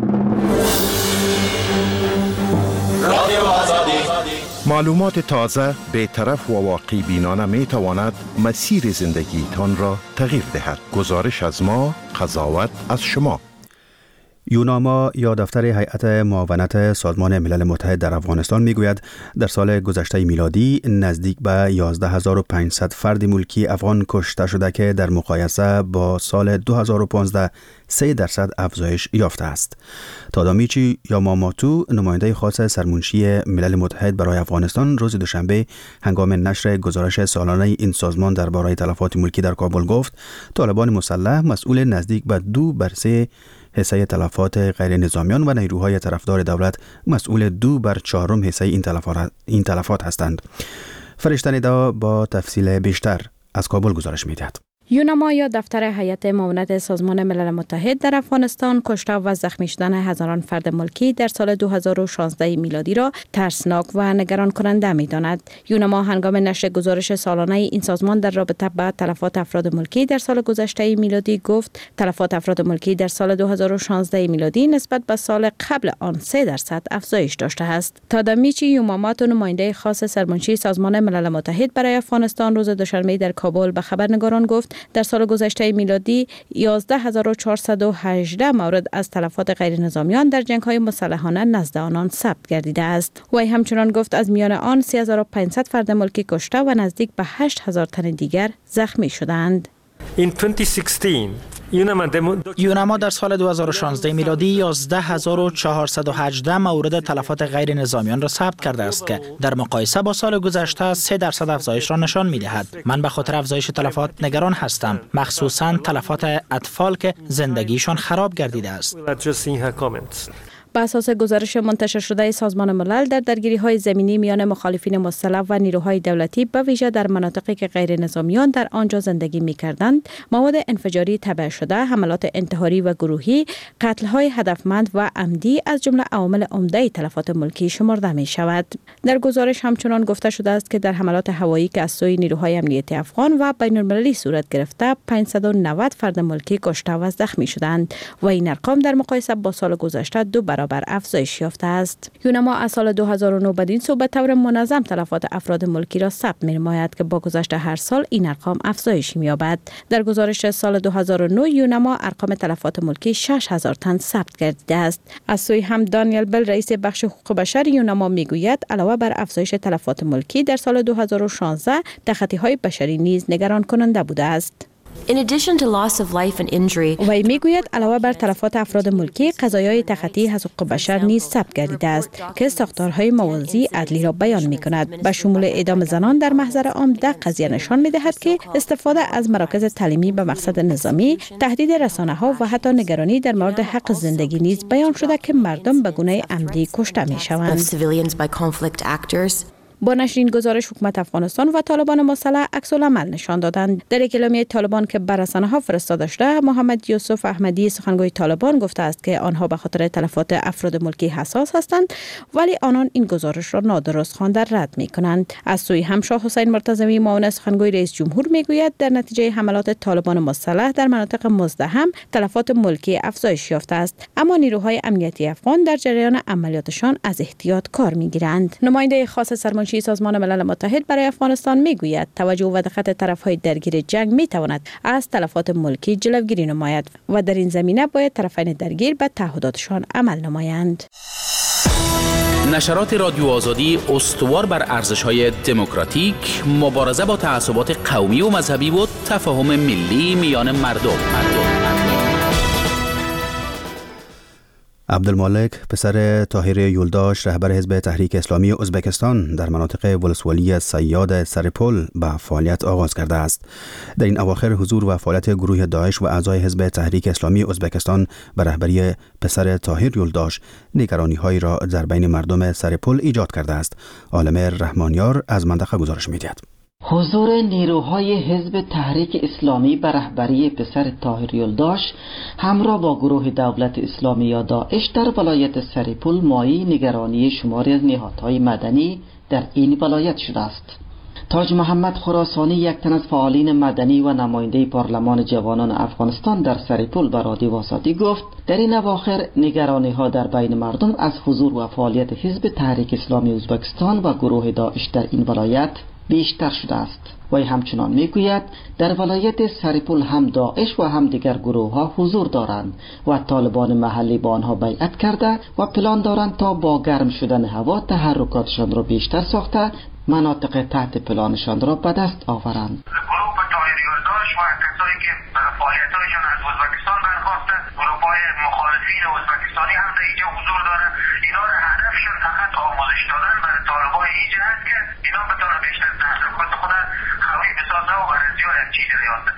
معلومات تازه، بی‌طرف و واقعی بینانه می تواند مسیر زندگی تان را تغییر دهد. گزارش از ما، قضاوت از شما. یوناما یا دفتر هیئت معاونت سازمان ملل متحد در افغانستان میگوید در سال گذشته میلادی نزدیک به یازده هزار و پانصد فرد ملکی افغان کشته شده که در مقایسه با سال دو هزار و پانزده سه درصد افزایش یافته است. تادامیچی یاماماتو نماینده خاص سرمنشی ملل متحد برای افغانستان روز دوشنبه هنگام نشر گزارش سالانه این سازمان درباره تلفات ملکی در کابل گفت طالبان مسلح مسئول نزدیک به دو بر سه حصه تلفات غیر نظامیان و نیروهای طرفدار دولت مسئول دو بر چهارم حصه این تلفات این تلفات هستند. فرشته ندا با تفصیل بیشتر از کابل گزارش می‌دهد. یونما یا دفتر هیئت معاونت سازمان ملل متحد در افغانستان کشته و زخمی شدن هزاران فرد ملکی در سال دو هزار و شانزده میلادی را ترسناک و نگران کننده می‌داند. یونما هنگام نشر گزارش سالانه این سازمان در رابطه با تلفات افراد ملکی در سال گذشته میلادی گفت تلفات افراد ملکی در سال دو هزار و شانزده میلادی نسبت به سال قبل آن سه درصد افزایش داشته است. تادامیچی یوماماتو نماینده خاص سرمنشی سازمان ملل متحد برای افغانستان روز دوشنبه در کابل به خبرنگاران گفت در سال گذشته میلادی یازده هزار و چهارصد و هجده مورد از تلفات غیر نظامیان در جنگ‌های مسلحانه نزد آنان ثبت گردیده است. وی همچنان گفت از میان آن سه هزار و پانصد فرد ملکی کشته و نزدیک به هشت هزار تن دیگر زخمی شدند. یونما در سال دو هزار و شانزده میلادی یازده هزار و چهارصد و هجده مورد تلفات غیر نظامیان را ثبت کرده است که در مقایسه با سال گذشته سه درصد افزایش را نشان می‌دهد. من به خاطر افزایش تلفات نگران هستم، مخصوصاً تلفات اطفال که زندگیشان خراب گردیده است. بر اساس گزارش منتشر شده سازمان ملل در درگیری‌های زمینی میان مخالفین مسلح و نیروهای دولتی به ویژه در مناطقی که غیر نظامیان در آنجا زندگی می‌کردند، مواد انفجاری تبع شده، حملات انتحاری و گروهی، قتل‌های هدفمند و عمدی از جمله عوامل عمده تلفات ملکی شمرده می‌شود. در گزارش همچنان گفته شده است که در حملات هوایی که از سوی نیروهای امنیتی افغان و بین‌المللی صورت گرفته، پانصد و نود فرد ملکی کشته و زخمی شدند و این ارقام در مقایسه با سال گذشته دو برابر بر افزایش یافته است. یونما از سال دو هزار و نه بدین سو به طور منظم تلفات افراد ملکی را ثبت می‌نماید که با گذشت هر سال این ارقام افزایش می‌یابد. در گزارش سال دو هزار و نه یونما ارقام تلفات ملکی شش هزار تن ثبت گردیده است. از سوی هم دانیل بل رئیس بخش حقوق بشر یونما میگوید علاوه بر افزایش تلفات ملکی در سال دو هزار و شانزده تخطی‌های بشری نیز نگران کننده بوده است. In addition to loss of life and injury, وی میگوید علاوه بر تلفات افراد ملکی، قضایای تخطی حقوق بشر نیز ثبت گردیده است که ساختارهای موازی عدلی را بیان می‌کند. به شمول اعدام زنان در محضر عام، در قضیه نشان می‌دهد که استفاده از مراکز تعلیمی به مقصد نظامی، تهدید رسانه‌ها و حتی نگرانی در مورد حق زندگی نیز بیان شده که مردم به گونه عمدی کشته می‌شوند. با نشر این گزارش حکومت افغانستان و طالبان مسلح عکس العمل نشان دادند. در اعلامیه طالبان که بر رسانه‌ها فرستاده شده، محمد یوسف احمدی سخنگوی طالبان گفته است که آنها به خاطر تلفات افراد ملکی حساس هستند، ولی آنان این گزارش را نادرست خوانده رد می‌کنند. از سوی هم شاه حسین مرتضوی معاون سخنگوی رئیس جمهور میگوید در نتیجه حملات طالبان مسلح در مناطق مزدحم تلفات ملکی افزایش یافته است، اما نیروهای امنیتی افغان در جریان عملیاتشان از احتیاط کار می‌گیرند. نماینده خاص سرمنشی سازمان ملل متحد برای افغانستان میگوید توجه و دقت طرف‌های درگیر جنگ میتواند از تلفات ملکی جلوگیری نماید و در این زمینه باید طرفین درگیر به تعهداتشان عمل نمایند. نشرات رادیو آزادی استوار بر ارزش‌های دموکراتیک، مبارزه با تعصبات قومی و مذهبی و تفاهم ملی میان مردم. مردم. عبدالمالک پسر طاهر یولداش رهبر حزب تحریک اسلامی ازبکستان در مناطق ولسوالی صیاد سرپل به فعالیت آغاز کرده است. در این اواخر حضور و فعالیت گروه داعش و اعضای حزب تحریک اسلامی ازبکستان به رهبری پسر طاهر یولداش نگرانی‌هایی را در بین مردم سرپل ایجاد کرده است. عالم رحمانیار از منطقه گزارش می‌دهد. حضور نیروهای حزب تحریک اسلامی به رهبری پسر طاهر یولداش همراه با گروه دولت اسلامی یا داعش در ولایت سرپل مایه نگرانی شماری از نهادهای مدنی در این ولایت شده است. تاج محمد خراسانی، یک تن از فعالین مدنی و نماینده پارلمان جوانان افغانستان در سرپل به رادیو آزادی گفت در این اواخر نگرانی ها در بین مردم از حضور و فعالیت حزب تحریک اسلامی ازبکستان و گروه داعش در این ولایت بیشتر شده است. وی همچنان میگوید در ولایت سرپل هم داعش و هم دیگر گروه ها حضور دارند و طالبان محلی با آنها بیعت کرده و پلان دارند تا با گرم شدن هوا تحرکاتشان را بیشتر ساخته مناطق تحت پلانشان را به دست آورند. گروه طاهر یولداش و کسایی که فعالیت‌هایشان از ازبکستان برخواسته، گروه‌های مخالفین ازبکستانی هم در اینجا حضور داره. اینا را هدفشون فقط آموزش دادن برای طالبان اینجا هست که اینا بتونن بیشتر تحرکات خود قوی بسازه و برای زیاد چیزی را یاد بده.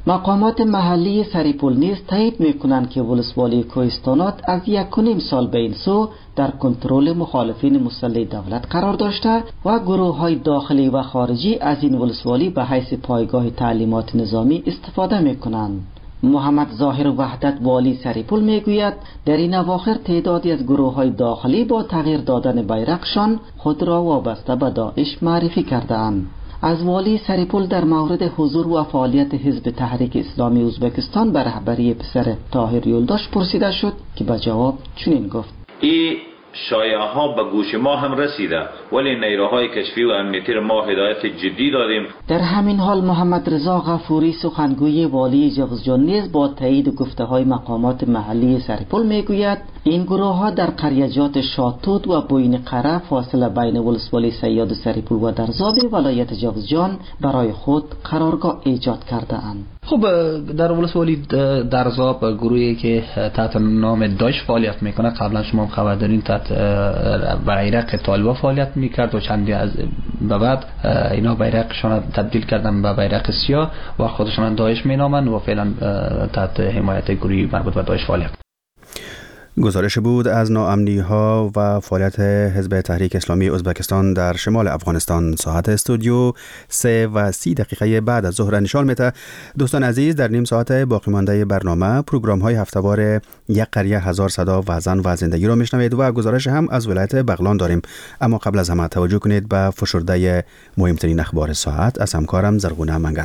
مقامات محلی سریپول نیز تایید میکنند که ولسوالی کوهستانات از یک و نیم سال به این سو در کنترل مخالفین مسلح دولت قرار داشته و گروه های داخلی و خارجی از این ولسوالی به حیث پایگاه تعلیمات نظامی استفاده میکنند. محمد ظاهر وحدت والی سریپول میگوید در این اواخر تعدادی از گروه های داخلی با تغییر دادن بیرقشان خود را وابسته به داعش معرفی کرده‌اند. از والی سریپول در مورد حضور و فعالیت حزب تحریک اسلامی ازبکستان به رهبری پسر طاهر یلداش پرسیده شد که به جواب چنین گفت: این شایعه ها به گوش ما هم رسیده، ولی نیروهای کشفی و امنیتی ما هدایت جدی دادیم. در همین حال محمد رضا غفوری سخنگوی والی جوزجان نیز با تایید گفته های مقامات محلی سریپول میگوید این گروه ها در قریجات شاتود و بوین قره فاصله بین ولسوالی سیاد سریپول و درزاب ولایت جوزجان برای خود قرارگاه ایجاد کرده اند. خب در ولسوالی درزاب گروهی که تحت نام داعش فعالیت میکنه، قبلا شما خبر دارین تحت بیرق طالبان فعالیت میکرد و چندی از به بعد اینا بیرقشان تبدیل کردن به بیرق سیاه و خودشان داعش مینامند و فعلا تحت حمایت گروهی مربوط به داعش فعالیت. گزارش بود از ناامنی ها و فعالیت حزب تحریک اسلامی ازبکستان در شمال افغانستان. ساعت استودیو سه و سی دقیقه بعد از ظهر نشان میده. دوستان عزیز، در نیم ساعت باقی مانده برنامه پروگرام های هفته‌وار یک قریه هزار صدا و زن و زندگی رو میشنوید و گزارش هم از ولایت بغلان داریم. اما قبل از همه توجه کنید به فشرده مهمترین اخبار ساعت از همکارم زرغونه منگل.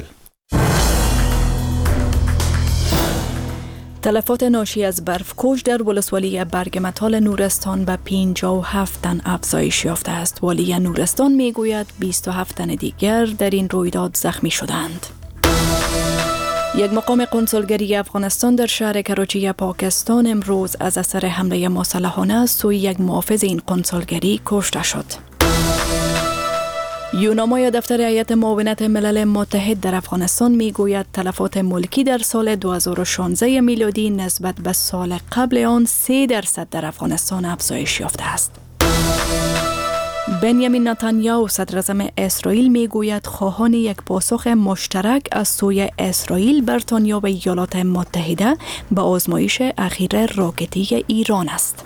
تلفات ناشی از برفکوش در ولسوالی برگمتال نورستان به پنجاه و هفت تن افزایش یافته است. والی نورستان میگوید بیست و هفت تن دیگر در این رویداد زخمی شدند. یک مقام کنسولگری افغانستان در شهر کراچی پاکستان امروز از اثر حمله مسلحانه از سوی یک محافظ این کنسولگری کشته شد. یونامای دفتر هیئت معاونت ملل متحد در افغانستان میگوید تلفات ملکی در سال دو هزار و شانزده میلادی نسبت به سال قبل آن سه درصد در افغانستان افزایش یافته است. بنیامین نتانیاهو صدر اعظم اسرائیل میگوید خواهان یک پاسخ مشترک از سوی اسرائیل، بریتانیا و ایالات متحده به آزمایش اخیر راکتی ایران است.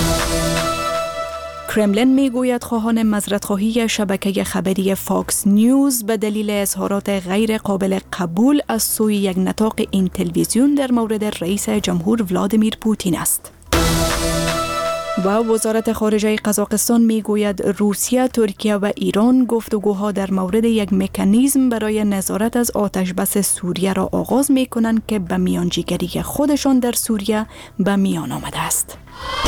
کرملین میگوید خواهان مزرعه‌خواهی شبکه خبری فاکس نیوز به دلیل اظهارات غیر قابل قبول از سوی یک نطاق این تلویزیون در مورد رئیس جمهور ولادیمیر پوتین است. و وزارت خارجه قزاقستان میگوید روسیه، ترکیه و ایران گفتگوها در مورد یک مکانیزم برای نظارت از آتش بس سوریه را آغاز میکنند که به میانجیگری خودشان در سوریه به میان آمده است.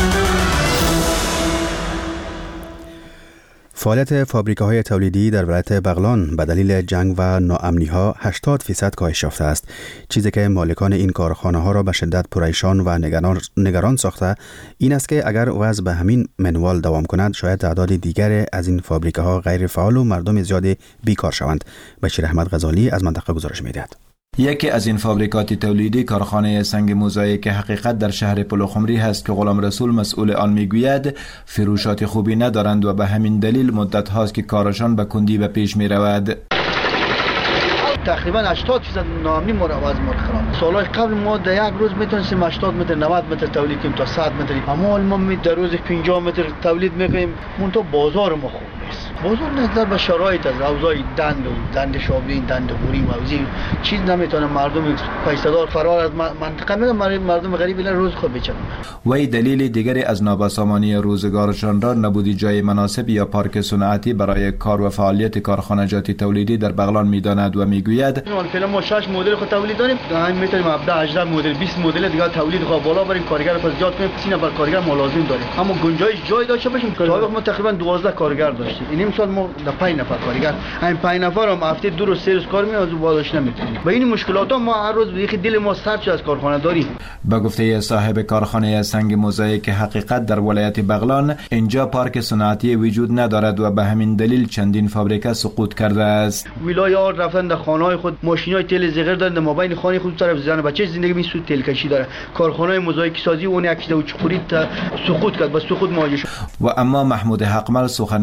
فعالیت فابریکه‌های تولیدی در ولایت بغلان به دلیل جنگ و ناامنی‌ها هشتاد فیصد کاهش یافته است، چیزی که مالکان این کارخانه‌ها را به شدت پریشان و نگران, نگران ساخته. این است که اگر وضع به همین منوال دوام کند، شاید تعداد دیگر از این فابریکه‌ها غیر فعال و مردم زیادی بیکار شوند. بشیر احمد غزالی از منطقه گزارش می‌دهد. یکی از این فابریکات تولیدی کارخانه سنگ موزاییک حقیقت در شهر پلوخمری هست که غلام رسول مسئول آن میگوید فروشات خوبی ندارند و به همین دلیل مدت هاست که کارشان به کندی به پیش می رود. تقریبا هشتاد درصد ناامنی ما را از ما خراب. سالهای قبل ما در یک روز میتونستیم هشتاد متر نود متر تولید کنیم تا صد متر، اما ما می در روز پنجاه متر تولید میکنیم. منتها بازار ما خوب نیست. بازار نظر به شرایط از اوضاع دند و دند شابین، دند بوری موزی چیز نمیتونه مردم پیسه‌دار فرار از منطقه میره، مردم غریب الان روز خود بچنن. وی دلیل دیگری از نابسامانی روزگارشان را نبودی جای مناسب یا پارک صنعتی برای کار و فعالیت کارخانجات تولیدی در بغلان میداند و میگوید فعلا ما شش مدل خود تولید داریم، همین میتونیم هفده هجده مدل بیست مدل دیگه تولید خود بالا بریم، کارگر خود زیاد کنیم، سی نفر کارگر ما لازم داریم، اما گنجایش جای داشته باشیم. تا ما تقریبا دوازده کارگر داشتیم، این امسال ما در پنج نفر کارگر، همین پنج نفر هم هفته دو روز سه روز کار می‌کنیم، از بالاش نمیتونیم. با این مشکلات ما هر روز دیگه دل ما سرد شده از کارخانه داریم. با گفته صاحب کارخانه سنگ موزاییک حقیقت در ولایت بغلان، اینجا پارک صنعتی وجود ندارد و به همین دلیل چندین فابریکه سقوط کرده است. ولایات رفتن در خانه‌های خود ماشینای تیل زغر دارن، در مابین خانه خود طرف زن بچه زندگی می سود تیل کشی داره. کارخانه موزاییک سازی اون یک چیز چخوری سقوط کرد، بس سقوط مواجه شد. و اما محمود حقمل سخنگوی والی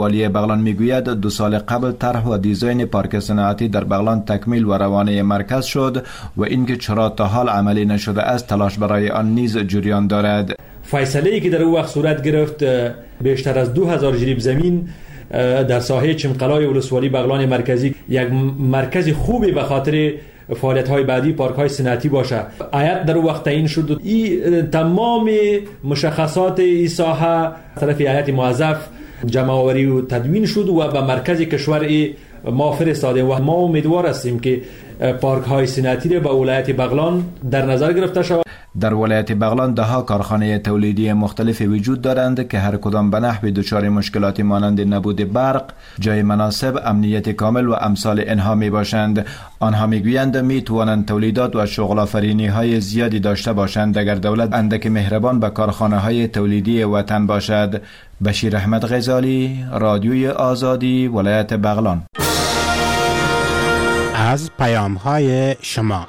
والی بغلان میگوید دو سال قبل طرح و دیزاین پارک صنعتی در بغلان تکمیل و روانه مرکز شد و اینکه چرا تا حال عملی نشده است تلاش برای آن نیز جریان دارد. فیصله ای که در اون وقت صورت گرفت بیشتر از دو هزار جریب زمین در ساحه چمقلای ولسوالی بغلان مرکزی یک مرکز خوبی به خاطر فعالیت‌های بعدی پارک‌های صنعتی باشه. هیئت در وقت تعیین شد این تمام مشخصات این ساحه طرف هیئت موظف جمع آوری و تدوین شد و به مرکز کشور ما فرستاده و ما امیدوار هستیم که پارک‌های صنعتی را به ولایت بغلان در نظر گرفته شود. در ولایت بغلان ده ها کارخانه تولیدی مختلف وجود دارند که هر کدام به نحو دچار مشکلاتی مانند نبود برق، جای مناسب، امنیت کامل و امثال اینها می باشند. آنها می گویند می توانند تولیدات و شغل آفرینی های زیادی داشته باشند اگر دولت اندک مهربان به کارخانه های تولیدی وطن باشد. بشیر احمد غزالی، رادیوی آزادی، ولایت بغلان. از پیام های شما.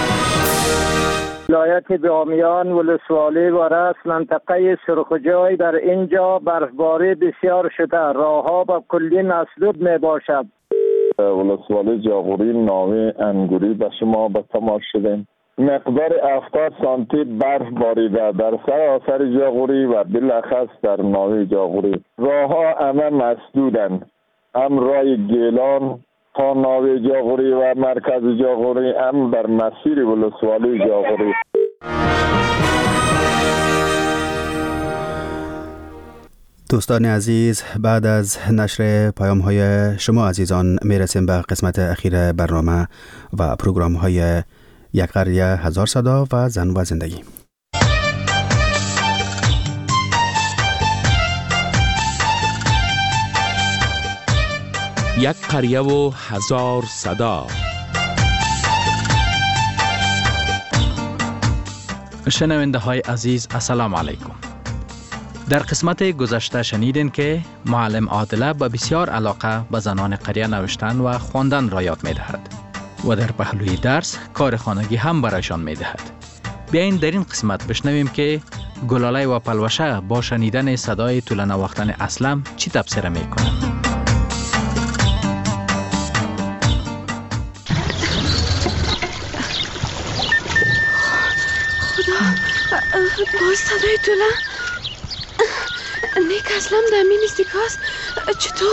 ولایت بامیان ولسوالی و رأس منطقه سرخجای در اینجا برفباری بسیار شده، راهها به کلی مسدود می باشد. ولسوالی جاغوری ناوی انگوری به شما به تماس شدیم. مقدار هفتاد سانتی برف باریده در سراسر جاغوری و بالاخص در ناوی جاغوری. راهها همه مسدودند، هم راه گیلان تا ناوی جاغوری و مرکز جاغوری، هم در مسیر ولسوالی جاغوری. دوستان عزیز، بعد از نشر پیام های شما عزیزان می رسیم به قسمت اخیر برنامه و پروگرام های یک قریه هزار صدا و زن و زندگی. یک قریه و هزار صدا. شنونده های عزیز، السلام علیکم. در قسمت گذشته شنیدین که معلم عادله با بسیار علاقه به زنان قریه نوشتن و خواندن را یاد می دهد و در پهلوی درس کار خانگی هم برایشان می دهد. بیاین در این قسمت بشنویم که گلاله و پلوشه با شنیدن صدای طول نواختن اسلم چی تبصره می کنند. باز صدای طوله نیک اسلم در می نیستیکاست. چطور؟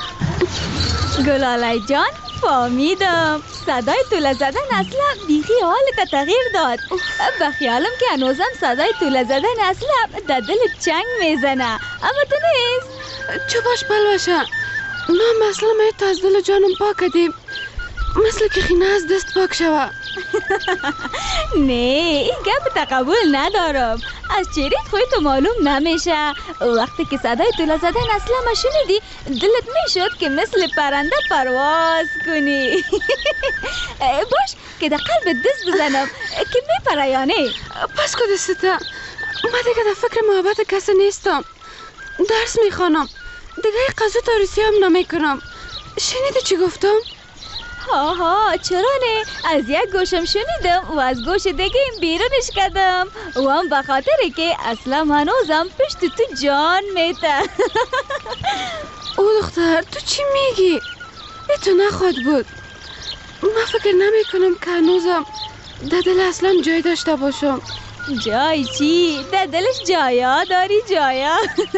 گلاله جان فهمیدم صدای طوله زدن اصلا بیخی حالت تغییر داد. به خیالم که هنوزم صدای طوله زدن اصلا در دل چنگ میزنه، اما تو نیست. چه باش بلوشه، ما مثلا ما از دل جانم پاک کردیم، مثل که خینه از دست پاک شوه. نه این گپ تقبل ندارم. از چهرت خوی تو معلوم نمیشه. وقتی که صدای طوله زدن اصلا ما شنیدی دلت میشد که مثل پرنده پرواز کنی. باش که در قلب دست بزنم که میپرایانی. پس که دسته ما دیگه در فکر محبت کسی نیستم، درس میخوانم دیگه قضا تاریسی هم نمیکنم. شنیدی چی گفتم؟ ها ها چرا نه، از یک گوشم شنیدم و از گوش دیگه بیرونش کردم و هم به خاطری که اصلا هنوزم پشت تو جان میته. او دختر تو چی میگی؟ ای تو نخواد بود. من فکر نمی کنم که هنوزم در دل اصلا جای داشته باشم. جای چی؟ در دلش جایا داری جایا.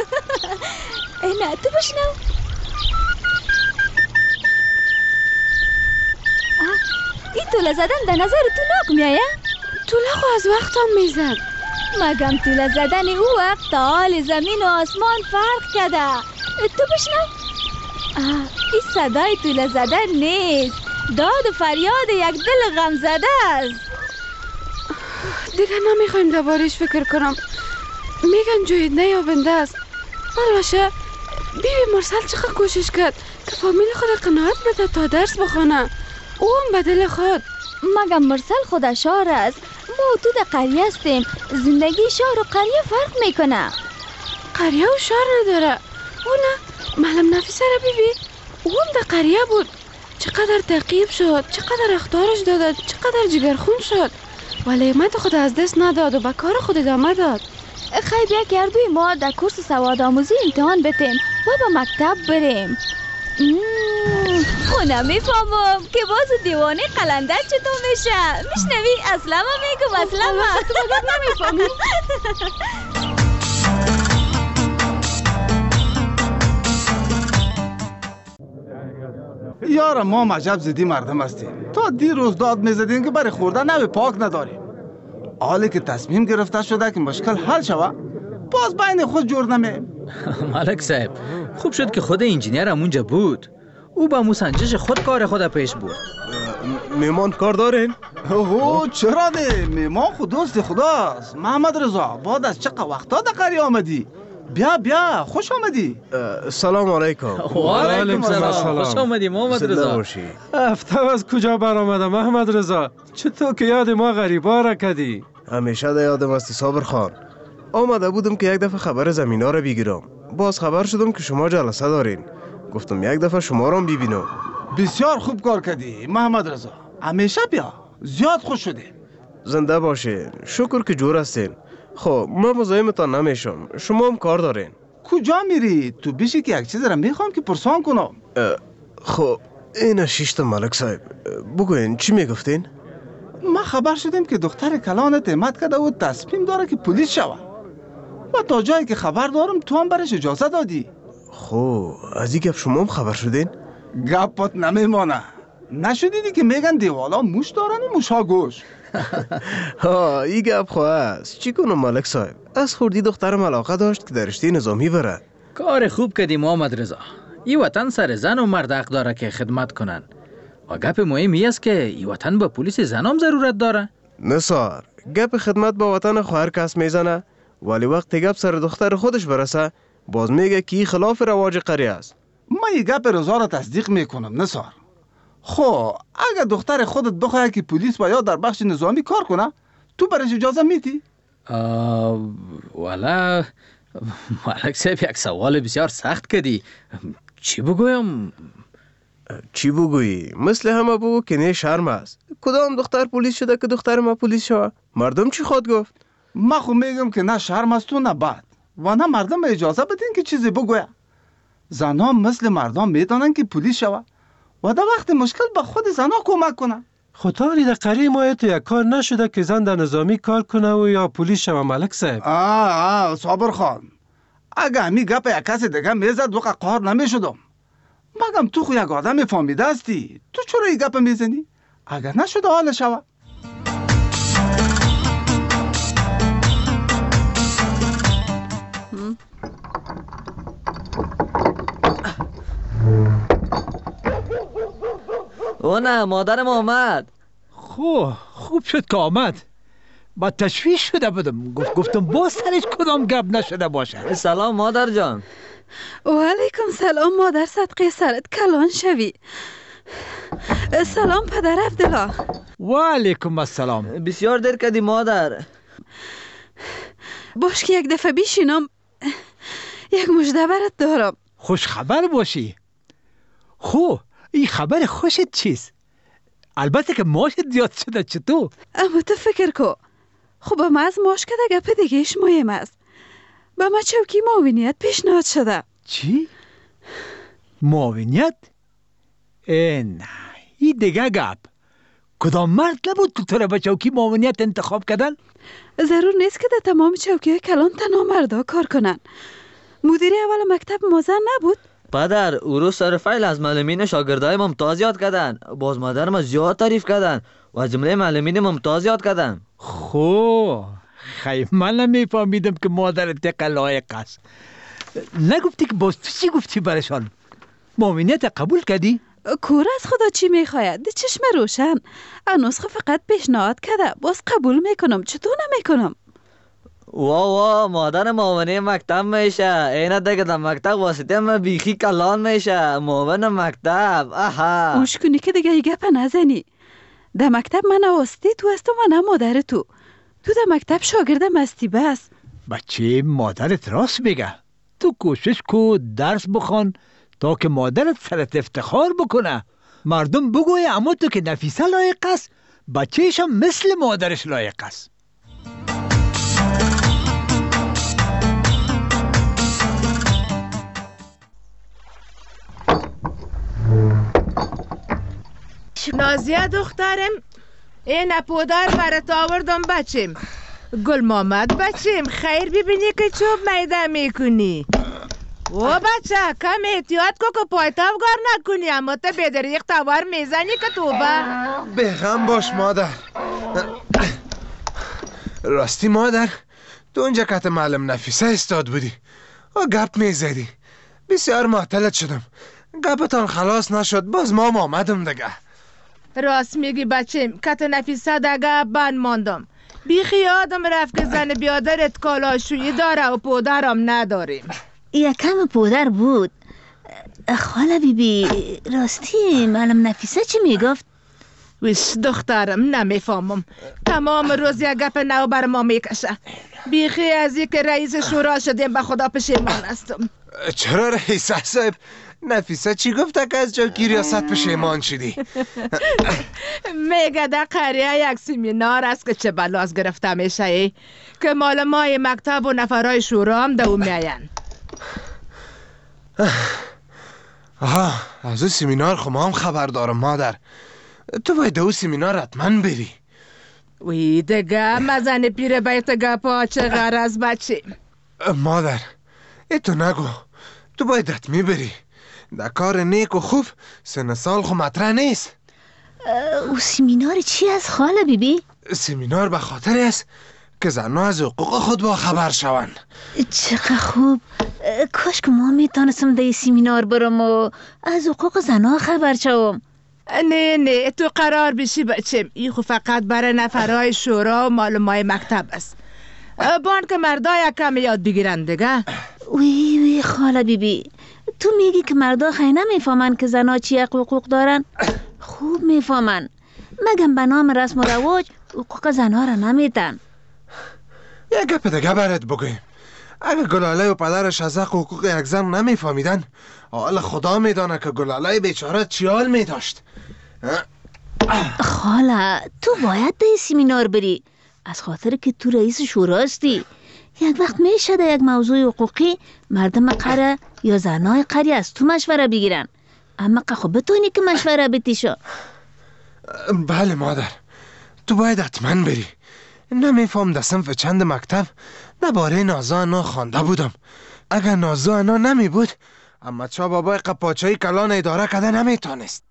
نه تو بشنو. این طوله زدن در نظر تو ناک میایه؟ طوله خو از وقت هم میزد. مگم طوله زدن او وقت حال زمین و آسمان فرق کرده. تو بشنو. این صدای طوله زدن نیست، داد و فریاد یک دل غم زده است. دیگه نمیخوایم دوبارش فکر کنم. میگن جای نیابنده است. باشه بیبی مرسل چقدر کوشش کرد که فامیل خود قناعت بده تا درس بخونه، او هم به دل خود. مگم مرسل خود شهر است، ما تو در قریه هستیم. زندگی شهر و قریه فرق میکنه. قریه و شهر نداره. او نه معلم نفیسه را بیبی، او هم در قریه بود. چقدر تقیب شد، چقدر اختارش دادد، چقدر جگرخون شد، ولی امت خود از دست نداد و به کار خود ادامه داد. خیلی یک گردوی ما در کورس سواد آموزی امتحان بتیم و به مکتب بریم. خونه میفهمم که باز دیوانه قلندر چطور میشه. میشنوی اصلا ما میگم اصلا ما نمیفهمی. یارم ما مجب زدی مردم هستیم. تا دیروز داد میزدیم که برای خوردن نوی پاک نداریم. حالی که تصمیم گرفته شده که مشکل حل شود باز بین خود جور نمیم. ملک صاحب خوب شد که خود انجینیر همونجا بود. او با موسنجش خود کار خود پیش برد. میمان کار دارین؟ اوه چرا نه؟ میمان خود دوست خداست. محمد رضا بعد از چقدر وقتا در قریه آمدی؟ بیا بیا خوش آمدی. سلام علیکم. و علیکم سلام. خوش آمدی محمد رضا. هفته از کجا برآمده محمد رضا؟ چطور که یاد ما غریبا را کردی؟ همیشه در یادم هستی صابر خان. آمده بودم که یک دفعه خبر زمینا را بگیرم. باز خبر شدم که شما جلسه دارین. گفتم یک دفعه شما را ببینم. بسیار خوب کار کردی محمد رضا. همیشه بیا. زیاد خوش شدی. زنده باشین. شکر که جور هستین. خب من مزاحمتان نمیشم. شما هم کار دارین. کجا میری؟ تو بیشی که یک چیز را میخوام که پرسان کنم. خب این شیشت ملک صاحب بگوین چی میگفتین؟ ما خبر شدیم که دختر کلانت همت کرده و تصمیم داره که پلیس شود. و تا جایی که خبر دارم تو هم برش اجازه دادی. خب از این گپ شما هم خبر شدین؟ گپات نمیمانه. نشدیدی که میگن دیوالا موش دارن و موشا گوش. ها این گپ خواه است. چی کنم ملک صاحب؟ از خوردی دخترم علاقه داشت که در رشته نظامی بره. کار خوب کردی محمد رضا. این وطن سر زن و مرد حق داره که خدمت کنن. و گپ مهمی است که این وطن با پلیس زنام ضرورت داره. نصار گپ خدمت با وطن خو هر کس میزنه، ولی وقتی گپ سر دختر خودش برسه باز میگه که خلاف رواج قریه است. ما این گپ رضا را تصدیق میکنم نصار. خب اگر دختر خودت بخواه که پلیس و یا در بخش نظامی کار کنه تو برش اجازه میدی؟ والا ملک صاحب یک سوال بسیار سخت کردی. چی بگویم؟ چی بگویی؟ مثل همه بگو که نه شرم است. کدام دختر پلیس شده که دختر ما پلیس شود؟ مردم چی خود گفت؟ ما خو میگم که نه شرم است و نه بد و نه مردم اجازه بدین که چیزی بگوید. زنها مثل مردم میدانن که پلیس شود و در وقت مشکل به خود زنها کمک کنن. خطاری در قریه ما تو یک کار نشده که زن در نظامی کار کنه و یا پلیس شود ملک صاحب. آه آه صابر خان، اگه همی گپ یک کسی دیگه میزد وقت قهار نمیشدم. مگم تو خو یک آدم فهمیده هستی. تو چرا این گپ میزنی؟ اگه نشده حال شود. او نه مادرم آمد. خوب خوب شد که آمد. با تشویش شده بودم. گفت گفتم باز سرش کدام گپ نشده باشه. سلام مادر جان. و علیکم سلام مادر، صدقه سرت کلان شوی. سلام پدر عبدالله. و علیکم السلام. بسیار دیر کردی مادر. باش که یک دفعه بیشینم یک مژده برات دارم. خوش خبر باشی. خو این خبر خوشت چیست؟ البته که ماشت زیاد شده چطور؟ اما تو فکر کو. خب ما از ماش که گپ دیگهش مهم است. با ما چوکی معاونیت پیشنهاد شده. چی؟ معاونیت؟ ای نه این دیگه گپ. کدام مرد نبود که تو را به چوکی معاونیت انتخاب کردن؟ ضرور نیست که در تمام چوکی کلان تنها مردا کار کنن. مدیر اول مکتب ما زن نبود؟ پدر او رو سر فیل از معلمین شاگردای ممتاز یاد کردن. باز مادرم زیاد تعریف کردن و جمله معلمین ممتاز یاد کردن. خو خیلی من نمیفهمیدم که مادر دقیق لایق است. نگفتی که باز تو چی گفتی برشان؟ معاونیت قبول کردی؟ کور از خدا چی میخواید؟ ده چشم روشن. نسخه فقط پیشنهاد کرده. باز قبول میکنم. چطور نمیکنم؟ وا وا مادر معاونه مکتب میشه. اینه دیگه در مکتب واسطه من بیخی کلان میشه. معاون مکتب. آها اوش کنی که دیگه یه گپ نزنی. در مکتب من واسطه تو هستم و نه مادر تو. تو در مکتب شاگردم هستی بس. بچه مادرت راست میگه. تو کوشش کو درس بخوان تا که مادرت سرت افتخار بکنه. مردم بگوی اما تو که نفیسه لایق است بچهش هم مثل مادرش لایق است. نازیه دخترم، این پودر برات آوردم بچیم. گل محمد بچیم، خیر ببینی که چوب میده میکنی. و بچه کم احتیاط کو که پایتاو گار نکنی، اما تا بدریق توار میزنی که توبه. بغم باش مادر. راستی مادر، تو اونجا کت معلم نفیسه استاد بودی و گپ میزدی. بسیار معطلت شدم. گپتان خلاص نشد، باز ما آمدم دگه. راست میگی بچیم، کت نفیسه دگه بند ماندم. بیخی یادم رفت که زن بیادرت کالاشویی داره و پودرم نداریم. یکم پودر بود. خاله بی بی، راستی معلم نفیسه چی میگفت؟ ویش دخترم نمیفهمم، تمام روز یک گپ نو بر ما میکشه. بیخی از یک رئیس شورا شدیم به خدا پشیمان هستم. چرا رئیس صاحب؟ نفیسه چی گفته که از جای ریاست پشیمان شدی؟ میگه در قریه یک سیمینار است که چه بلاز گرفته میشه ای که مال مای مکتب و نفرای شورا هم دو میاین. آها، از او سیمینار خب ما هم خبر دارم مادر. تو باید دو سیمینار حتما بری. وی دگه مزن پیر بیت گپا چه غرض بچه. مادر ای تو نگو، تو باید حتمی بری. در کار نیک و خوب سن سال خو مطرح نیست. او سیمینار چی از خاله بی بی؟ سیمینار به خاطر است که زنها از حقوق خود با خبر شوند. چقدر خوب. کاش که ما میتونستم در سیمینار برم و از حقوق زنها خبر شوم. نه نه تو قرار بشی بچم، این خو فقط برای نفرهای شورا و معلومای مکتب است. بان که مردا یکم یاد بگیرن دیگه. وی وی خاله بی بی، تو میگی که مردا خیلی نمیفهمن که زنها چی حقوق دارن؟ خوب میفهمن، مگم به نام رسم و رواج حقوق زنها را نمیدن. یک گپ دیگه برات بگویم. اگه گلاله و پدرش از حقوق یک زن نمیفهمیدن، حال خدا میدانه که گلاله بیچاره چی حال میداشت. خاله تو باید در سیمینار بری، از خاطر که تو رئیس شورا هستی. یک وقت میشه در یک موضوع حقوقی مردم قره یا زنای قریه از تو مشوره بگیرن، اما که خب بتونی که مشوره بتیشو. بله مادر، تو باید حتما بری. نمیفهم در صنف چند مکتب درباره نازو انا خوانده بودم. اگر نازو انا نمی بود اما چا بابای قپاچهی کلان اداره کده نمیتونست.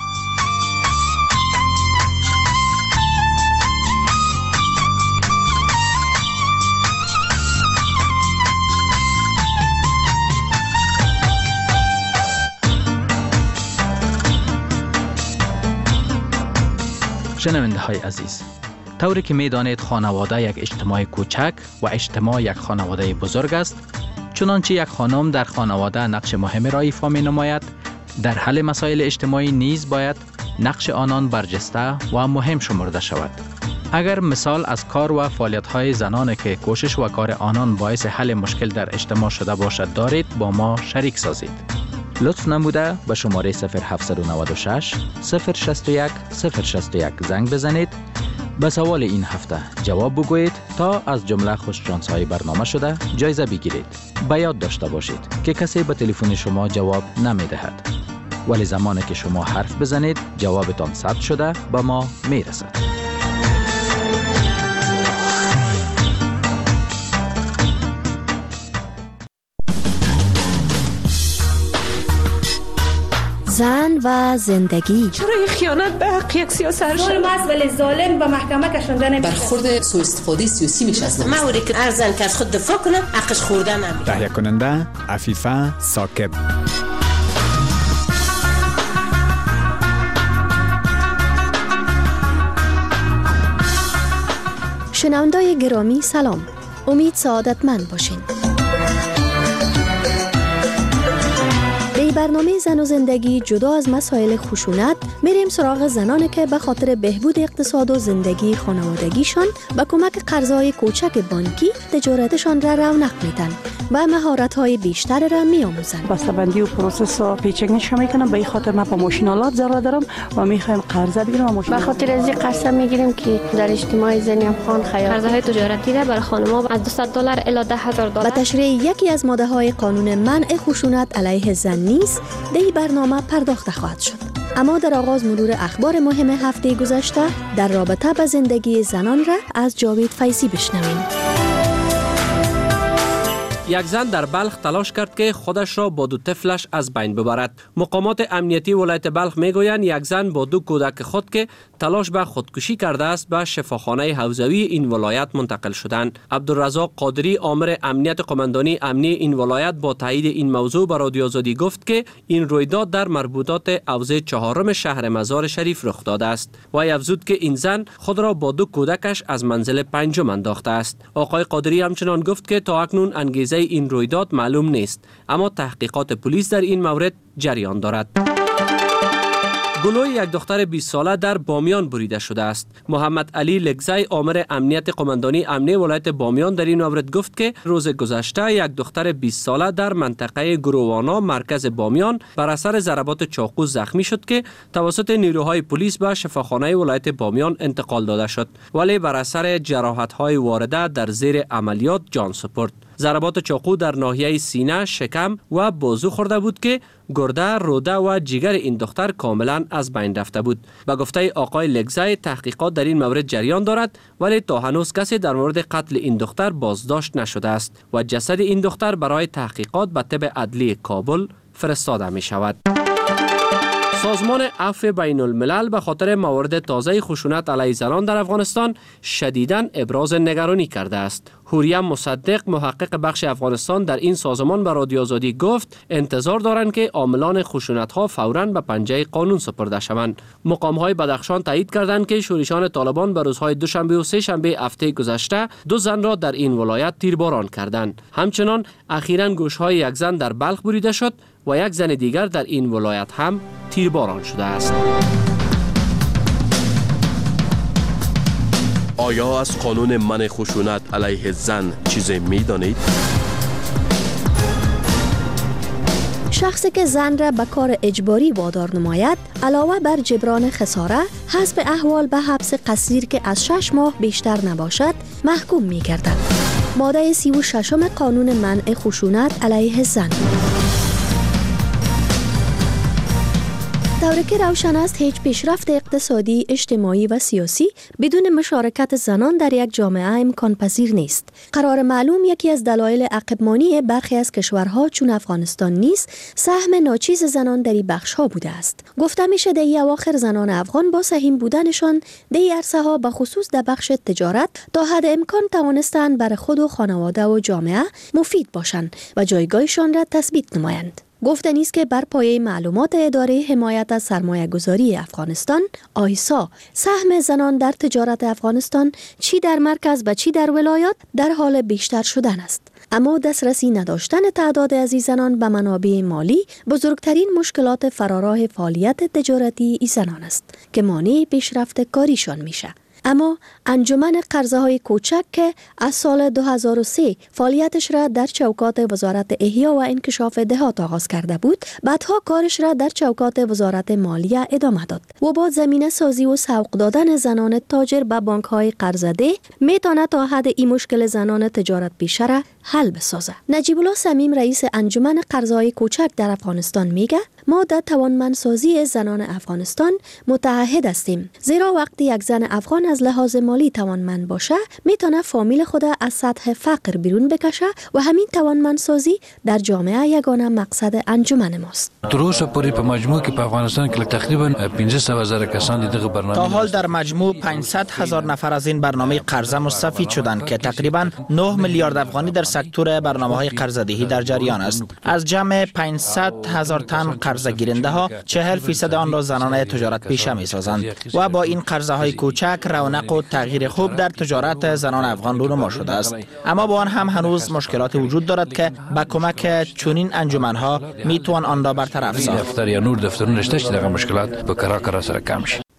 شنونده های عزیز، طوری که می دانید خانواده یک اجتماع کوچک و اجتماع یک خانواده بزرگ است، چنانچه یک خانم در خانواده نقش مهم را ایفا می نماید، در حل مسائل اجتماعی نیز باید نقش آنان برجسته و مهم شمرده شود. اگر مثال از کار و فعالیت های زنان که کوشش و کار آنان باعث حل مشکل در اجتماع شده باشد دارید، با ما شریک سازید. لطف نموده به شماره صفر هفت نه شش صفر شش یک صفر شش یک زنگ بزنید، به سوال این هفته جواب بگویید تا از جمله خوششانس های برنامه شده جایزه بگیرید. به یاد داشته باشید که کسی به تلفن شما جواب نمی دهد، ولی زمانی که شما حرف بزنید جوابتان ثبت شده به ما می رسد. زن و زندگی. چرا این خیانت به حق یک سیاست ظلم است ولی ظالم به محکمه کشانده نمیشه. برخورد سوء استفاده سیاسی میشه از ما اوری که ارزن که از خود دفاع کنه حقش خورده نمیشه. تهیه کننده عفیفه ثاقب. شنوندای گرامی سلام، امید سعادتمند باشین. به برنامه زن و زندگی جدا از مسائل خشونت میریم سراغ زنانی که به خاطر بهبود اقتصاد و زندگی خانوادگیشان با کمک قرضای کوچک بانکی تجارتشان را رونق میدن و مهارت‌های بیشتر را می‌آموزند. بسته‌بندی و پروسس و پیچک نشه میکنم، به این خاطر من با ماشینالات ضرورت دارم و میخوایم قرضه بگیرم و ماشین. به خاطر از این قرضه میگیریم که در اجتماع زنیم خان خیال قرضهای تجارتی را برای خانم‌ها از دویست دلار الی ده هزار دلار. با تشریع یکی از ماده‌های قانون منع خشونت علیه زن نیز در برنامه پرداخته خواهد شد. اما در آغاز مرور اخبار مهم هفته گذشته در رابطه با زندگی زنان را از جاوید فیضی بشنویم. یک زن در بلخ تلاش کرد که خودش را با دو طفلش از بین ببرد. مقامات امنیتی ولایت بلخ میگویند یک زن با دو کودک خود که تلاش به خودکشی کرده است به شفاخانه حوزوی این ولایت منتقل شدند. عبدالرزاق قادری آمر امنیت قماندانی امنی این ولایت با تایید این موضوع به رادیو آزادی گفت که این رویداد در مربوطات حوزه چهارم شهر مزار شریف رخ داده است. وی افزود که این زن خود را با دو کودکش از منزل پنجم انداخته است. آقای قادری همچنان گفت که تا اکنون انگیزه این رویداد معلوم نیست، اما تحقیقات پلیس در این مورد جریان دارد. گلوی یک دختر بیست ساله در بامیان بریده شده است. محمد علی لگزی آمر امنیت قماندانی امنی ولایت بامیان در این مورد گفت که روز گذشته یک دختر بیست ساله در منطقه گرووانا مرکز بامیان بر اثر ضربات چاقو زخمی شد که توسط نیروهای پلیس به شفاخانه ولایت بامیان انتقال داده شد، ولی بر اثر جراحت‌های وارده در زیر عملیات جان سپرد. ضربات چاقو در ناحیه سینه، شکم و بازو خورده بود که گرده، روده و جگر این دختر کاملا از بین رفته بود. به گفته آقای لگزی تحقیقات در این مورد جریان دارد، ولی تا هنوز کسی در مورد قتل این دختر بازداشت نشده است و جسد این دختر برای تحقیقات به طب عدلی کابل فرستاده می شود. سازمان عفو بین الملل به خاطر موارد تازه خشونت علیه زنان در افغانستان شدیداً ابراز نگرانی کرده است. حوریم مصدق محقق بخش افغانستان در این سازمان به رادیو آزادی گفت انتظار دارند که عاملان خشونت ها فوراً به پنجه قانون سپرده شوند. مقام های بدخشان تایید کردند که شورشیان طالبان به روزهای دوشنبه و سه شنبه هفته گذشته دو زن را در این ولایت تیرباران کردند. همچنان اخیراً گوشهای یک زن در بلخ بریده شد و یک زن دیگر در این ولایت هم تیرباران شده است. آیا از قانون منع خشونت علیه زن چیزی می دانید؟ شخصی که زن را به کار اجباری وادار نماید علاوه بر جبران خساره حسب احوال به حبس قصیر که از شش ماه بیشتر نباشد محکوم می گردد. ماده سی و ششم قانون منع خشونت علیه زن. طوری که روشن است هیچ پیشرفت اقتصادی، اجتماعی و سیاسی بدون مشارکت زنان در یک جامعه امکان پذیر نیست. قرار معلوم یکی از دلایل عقبمانی برخی از کشورها چون افغانستان نیز سهم ناچیز زنان در این بخش‌ها بوده است. گفته میشه در این اواخر زنان افغان با سهیم بودنشان در این عرصه‌ها به خصوص در بخش تجارت تا حد امکان توانستند برای خود و خانواده و جامعه مفید باشند و جایگاهشان را تثبیت نمایند. گفتنی است که بر پایه معلومات اداره حمایت از سرمایه گذاری افغانستان آیسا سهم زنان در تجارت افغانستان چی در مرکز و چی در ولایات در حال بیشتر شدن است. اما دسترسی نداشتن تعداد از این زنان به منابع مالی بزرگترین مشکلات فراراه فعالیت تجارتی این زنان است که مانع پیشرفت کاریشان میشه. اما انجمن قرضه های کوچک که از سال دو هزار و سه فعالیتش را در چوکات وزارت احیا و انکشاف دهات آغاز کرده بود، بعدها کارش را در چوکات وزارت مالیه ادامه داد و با زمینه سازی و سوق دادن زنان تاجر به بانک های قرضه ده میتونه تا حد این مشکل زنان تجارت پیشه را حل بسازه. نجیب الله صمیم رئیس انجمن قرضه های کوچک در افغانستان میگه ما در توانمندسازی زنان افغانستان متعهد هستیم، زیرا وقتی یک زن افغان از لحاظ مالی توانمند باشه میتونه فامیل خود از سطح فقر بیرون بکشه و همین توانمندسازی در جامعه یگانه مقصد انجمن ماست. دروس پوری په مجموع کې په افغانستان کې تقریبا پانصد هزار کسان دغه برنامه تا حال در مجموع پانصد هزار نفر از این برنامه قرضه مستفید شدند که تقریبا نه میلیارد افغانی در سکتور برنامه‌های قرضه دهی در جریان است. از جمع پانصد هزار تن قرضه گیرنده ها چهل فیصد آن را زنان تجارت پیشه می‌سازند و با این قرضه های کوچک رونق و تغییر خوب در تجارت زنان افغان رونما شده است. اما با آن هم هنوز مشکلات وجود دارد که با کمک چنین انجمن‌ها میتوان آن را برطرف ساخت. دفتر یا نور دفترونه شته چې دغه مشکلات به کرا کرا سره کم شي.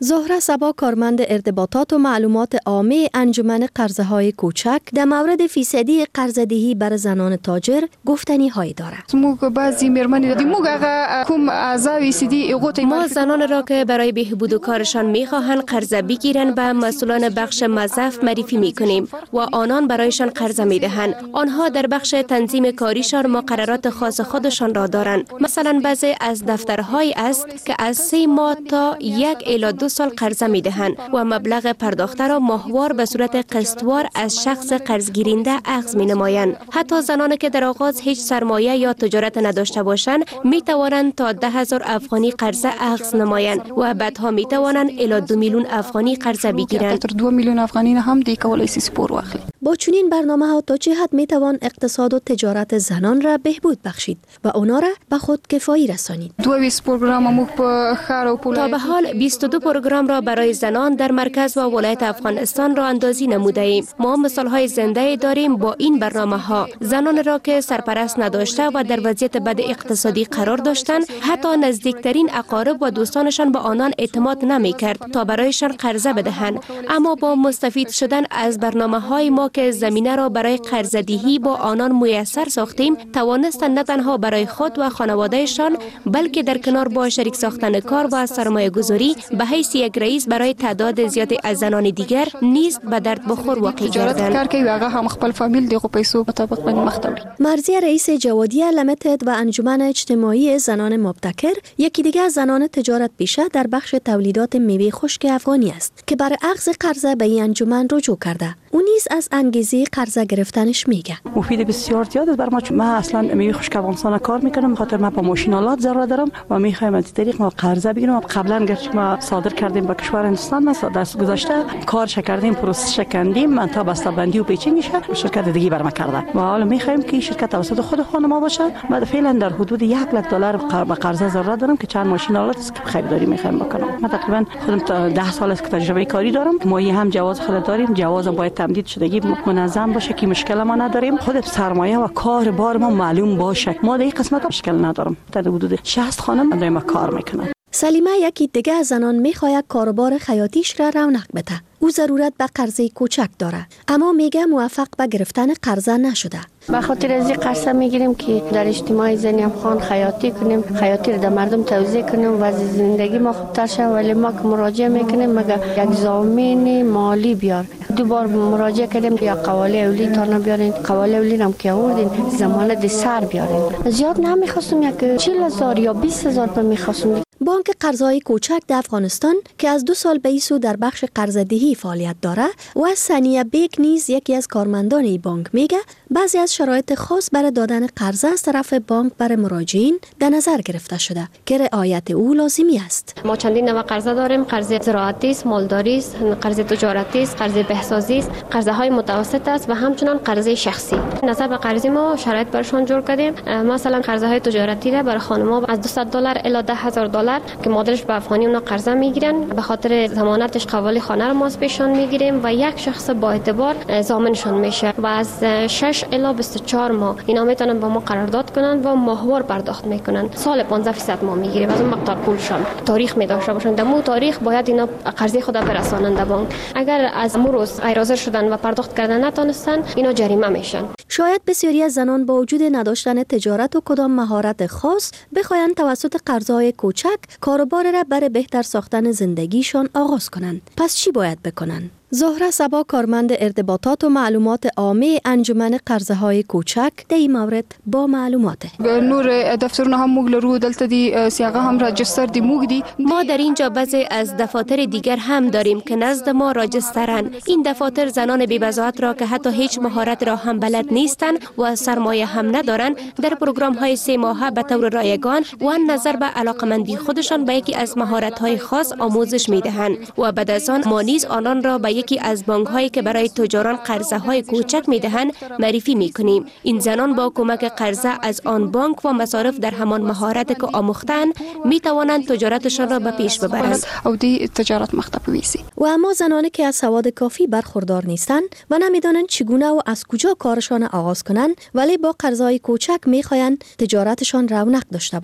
زهره صبا کارمند ارتباطات و معلومات عامه انجمن قرضه های کوچک در مورد فیصدی قرضه‌دهی بر زنان تاجر گفتنی هایی دارد. بعضی میرمنی دیموگ اگه کوم اعضای سیدی ما زنان را که برای بهبود کارشان میخواهند قرضه بگیرند به مسئولان بخش مزف معرفی میکنیم و آنان برایشان قرضه میدهند. آنها در بخش تنظیم کاریشان مقررات خاص خودشان را دارند. مثلا بعضی از دفترهایی است که از سه ماه تا یک الی دو سال قرضه میدهند و مبلغ پرداخته را ماهوار به صورت قسطوار از شخص قرض گیرنده اخذ می نمایند. حتی زنانی که در آغاز هیچ سرمایه یا تجارت نداشته باشند می توانند تا ده هزار افغانی قرضه اخذ نمایند و بعدها می توانند الی دو میلیون افغانی قرضه بگیرند. دو میلیون افغانی هم دی کولای سی سپور واخلي. با چنین برنامه ها تا چه حد می توان اقتصاد و تجارت زنان را بهبود بخشید و اونا را به خود کفایی رسانید. دو بیست پروگرام مو په خار او تا به حال بیست و دو پروگرام را برای زنان در مرکز و ولایت افغانستان را اندازی نموده ایم. ما مثال های زنده داریم با این برنامه ها. زنان را که سرپرست نداشته و در وضعیت بد اقتصادی قرار داشتند، حتی نزدیکترین اقارب و دوستانشان به آنان اعتماد نمی کرد تا برایشان قرضه بدهند. اما با مستفید شدن از برنامه های ما که زمینه را برای قرضه‌دهی با آنان میسر ساختیم، توانستند نه تنها برای خود و خانوادهشان بلکه در کنار با شریک ساختن کار و سرمایه گذاری به حیث یک رئیس برای تعداد زیادی از زنان دیگر نیز به درد بخور واقع گردند. کار کوي هغه هم خپل فامیل دغه پیسو مطابق باندې مختوي. مرضیه رئیس جوادیه لیمیتد و انجمن اجتماعی زنان مبتکر یکی دیگر از زنان تجارت پیشه در بخش تولیدات میوه خشک افغانی است که برای اخذ قرضه به این انجمن رجوع کرده. او نیز از انگیزه قرضه گرفتنش میگه. مفید بسیار زیاد است برای ما. من اصلا میوه خشک افغانستان کار میکنم، خاطر من با ماشینالات ضرورت دارم و میخوایم از طریق ما قرضه بگیرم. قبلا گرچه ما صادر کردیم به کشور هندوستان، ما دست گذاشته کارش کردیم، پروسس کردیم، من تا بسته‌بندی و پیچینگش شرکت دیگه برام کرده و حالا میخوایم که شرکت توسط خود خانم باشه. ما فعلا در حدود یک لک دلار به قرضه ضرورت دارم که چند ماشینالات است که خریداری میخوایم بکنم. من تقریبا خودم تا ده سال است که تجربه کاری دارم. ما هم جواز خود داریم، جواز باید تمدید شدگی منظم باشه که مشکل ما نداریم. خود سرمایه و کار بار ما معلوم باشه. ما در این قسمت مشکل ندارم. در حدود شصت خانم در ما کار میکنن. سلیمه یکی دیگه از زنان میخواید کاروبار خیاطیش را رونق بده. او ضرورت به قرضه کوچک داره، اما میگه موفق به گرفتن قرضه نشده. به خاطر از این قرضه میگیریم که در اجتماع زنی افغان خیاطی کنیم، خیاطی رو در مردم توضیح کنیم و زندگی ما خوبتر شه. ولی ما که مراجعه میکنیم مگه یک ضامن مالی بیار. دو بار مراجعه کردیم یا قواله اولی تا نبیارین، قواله اولی هم که آوردین ضمانت سر بیارین. زیاد نمیخواستم، یک چهل هزار یا بیست هزار تا میخواستم. بانک قرضه‌های کوچک در افغانستان که از دو سال به این سو در بخش قرضه‌دهی فعالیت داره و ثانیه بیگ نیز یکی از کارمندان این بانک میگه بعضی از شرایط خاص برای دادن قرضه از طرف بانک برای مراجعین در نظر گرفته شده که رعایت او لازمی است. ما چندین نوع قرضه داریم: قرضه زراعتی است، مالداری است، قرضه تجارتی است، قرضه بهسازی است، قرضه های متوسط است و همچنین قرضه شخصی. نظر به قرضه ما شرایط برشون جور کردیم. مثلا قرضه های تجارتی را برای خانم‌ها از دویست دلار الی ده هزار دلار که مادرش به افغانی اونا قرضه میگیرن، به خاطر ضمانتش قوالی خانه رو ما از پیششون میگیریم و یک شخص با اعتبار ضامنشون میشه و از شش الی بیست و چهار ماه اینا میتونن با ما قرارداد کنن و ماهوار پرداخت میکنن. سال پانزده درصد ما میگیریم از اون مقدار پولشون. تاریخ میداشته باشن، در مو تاریخ باید اینا قرضه خود برسانن در بانک. اگر از مو روز غیر شدن و پرداخت کردن نتونستن اینا جریمه میشن. شاید بسیاری از زنان با وجود نداشتن تجارت و کدام مهارت خاص بخواهند توسط قرضه‌های کوچک کاروبار را برای بهتر ساختن زندگیشان آغاز کنند. پس چی باید بکنن؟ زهره صبا کارمند ارتباطات و معلومات عامه انجمن قرضه های کوچک در این مورد با معلومات نور دفترونه هم موږ لرو، دلته دی سیاقه هم راجستر دی موږ دی. ما در اینجا بعضی از دفاتر دیگر هم داریم که نزد ما راجسترن. این دفاتر زنان بی‌بضاعت را که حتی هیچ مهارت را هم بلد نیستند و سرمایه هم ندارند در پروگرام های سه ماهه به طور رایگان و نظر به علاقمندی خودشان به یکی از مهارت های خاص آموزش میدهند و بعد از آن ما نیز آنان را به یکی از بانک هایی که برای تجاران قرضه های کوچک میدهند معرفی میکنیم. این زنان با کمک قرضه از آن بانک و مصارف در همان مهارت که آموختند میتوانند تجارتشان را به پیش ببرند. او دی تجارت مختب ویسی. و اما زنانی که از سواد کافی برخوردار نیستند و نمیدانند چگونه و از کجا کارشان آغاز کنند ولی با قرضه های کوچک میخواهند تجارتشان رونق داشته باشه.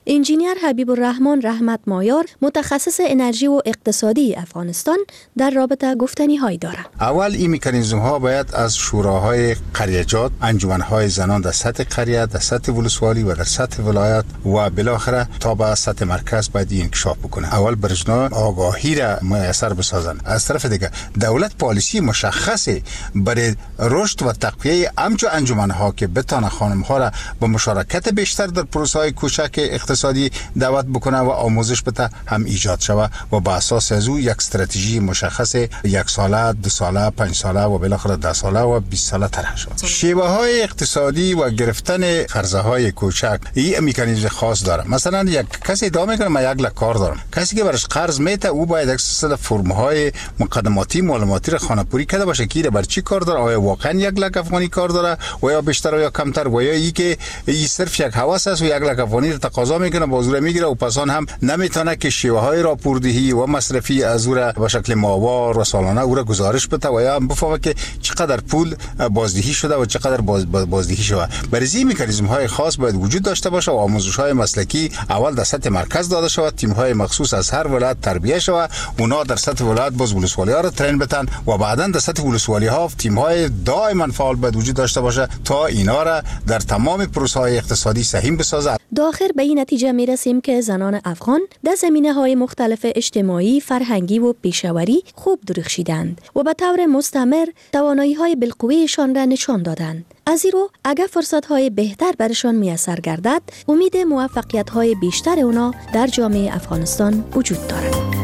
انجینیر حبیب الرحمن رحمت مایار متخصص انرژی و اقتصادی افغانستان در رابطه گفتنی هایی دارد. اول این مکانیزم ها باید از شوراهای قریجات، انجمنهای زنان در سطح قریه، در سطح ولسوالی و در سطح ولایت و بالاخره تا به سطح مرکز باید انکشاف بکنه. اول برجنا آگاهی را میسر بسازن. از طرف دیگه دولت پالیسی مشخصی برای رشد و تقویه همچو انجمنها که بتانه خانم ها را به مشارکت بیشتر در پروسه های کوچک اقتصادی دعوت بکنه و آموزش بده هم ایجاد شود و با اساس از او یک استراتژی مشخص یک ساله، دو ساله، پنج ساله و بالاخره ده ساله و بیست ساله طرح شود. شیوه های اقتصادی و گرفتن قرضه های کوچک این مکانیزم خاص داره. مثلا یک کسی ادعا میکنه من یک لک کار دارم، کسی که برش قرض میته او باید یک سلسله فرم های مقدماتی معلوماتی را خانه‌پوری کرده باشه که بر چی کار داره، آیا واقعا یک لک افغانی کار داره و یا بیشتر و یا کمتر و یا ای که این صرف یک هوس است و یک لک افغانی را تقاضا میکنه بازور میگیره و پسان هم نمیتونه که شیوه های راپوردهی و مصرفی از او را به شکل ماهوار و سالانه او را گزارش بده و یا هم بفهمه که چقدر پول بازدهی شده و چقدر باز بازدهی شده. برای این مکانیزم های خاص باید وجود داشته باشه و آموزش های مسلکی اول در سطح مرکز داده شود، تیم های مخصوص از هر ولایت تربیه شود، اونا در سطح ولایت باز ولسوالی ها را ترین بتن و بعداً در سطح ولسوالی ها تیم های دائما فعال باید وجود داشته باشه تا اینا را در تمام پروسه های اقتصادی سهیم بسازه. داخل به این نتیجه می رسیم که زنان افغان در زمینه های مختلف اجتماعی، فرهنگی و پیشاوری خوب درخشیدند و به طور مستمر توانایی های بالقوهشان را نشان دادند. از این رو اگر فرصت های بهتر برشان میسر گردد، امید موفقیت های بیشتر اونا در جامعه افغانستان وجود دارد.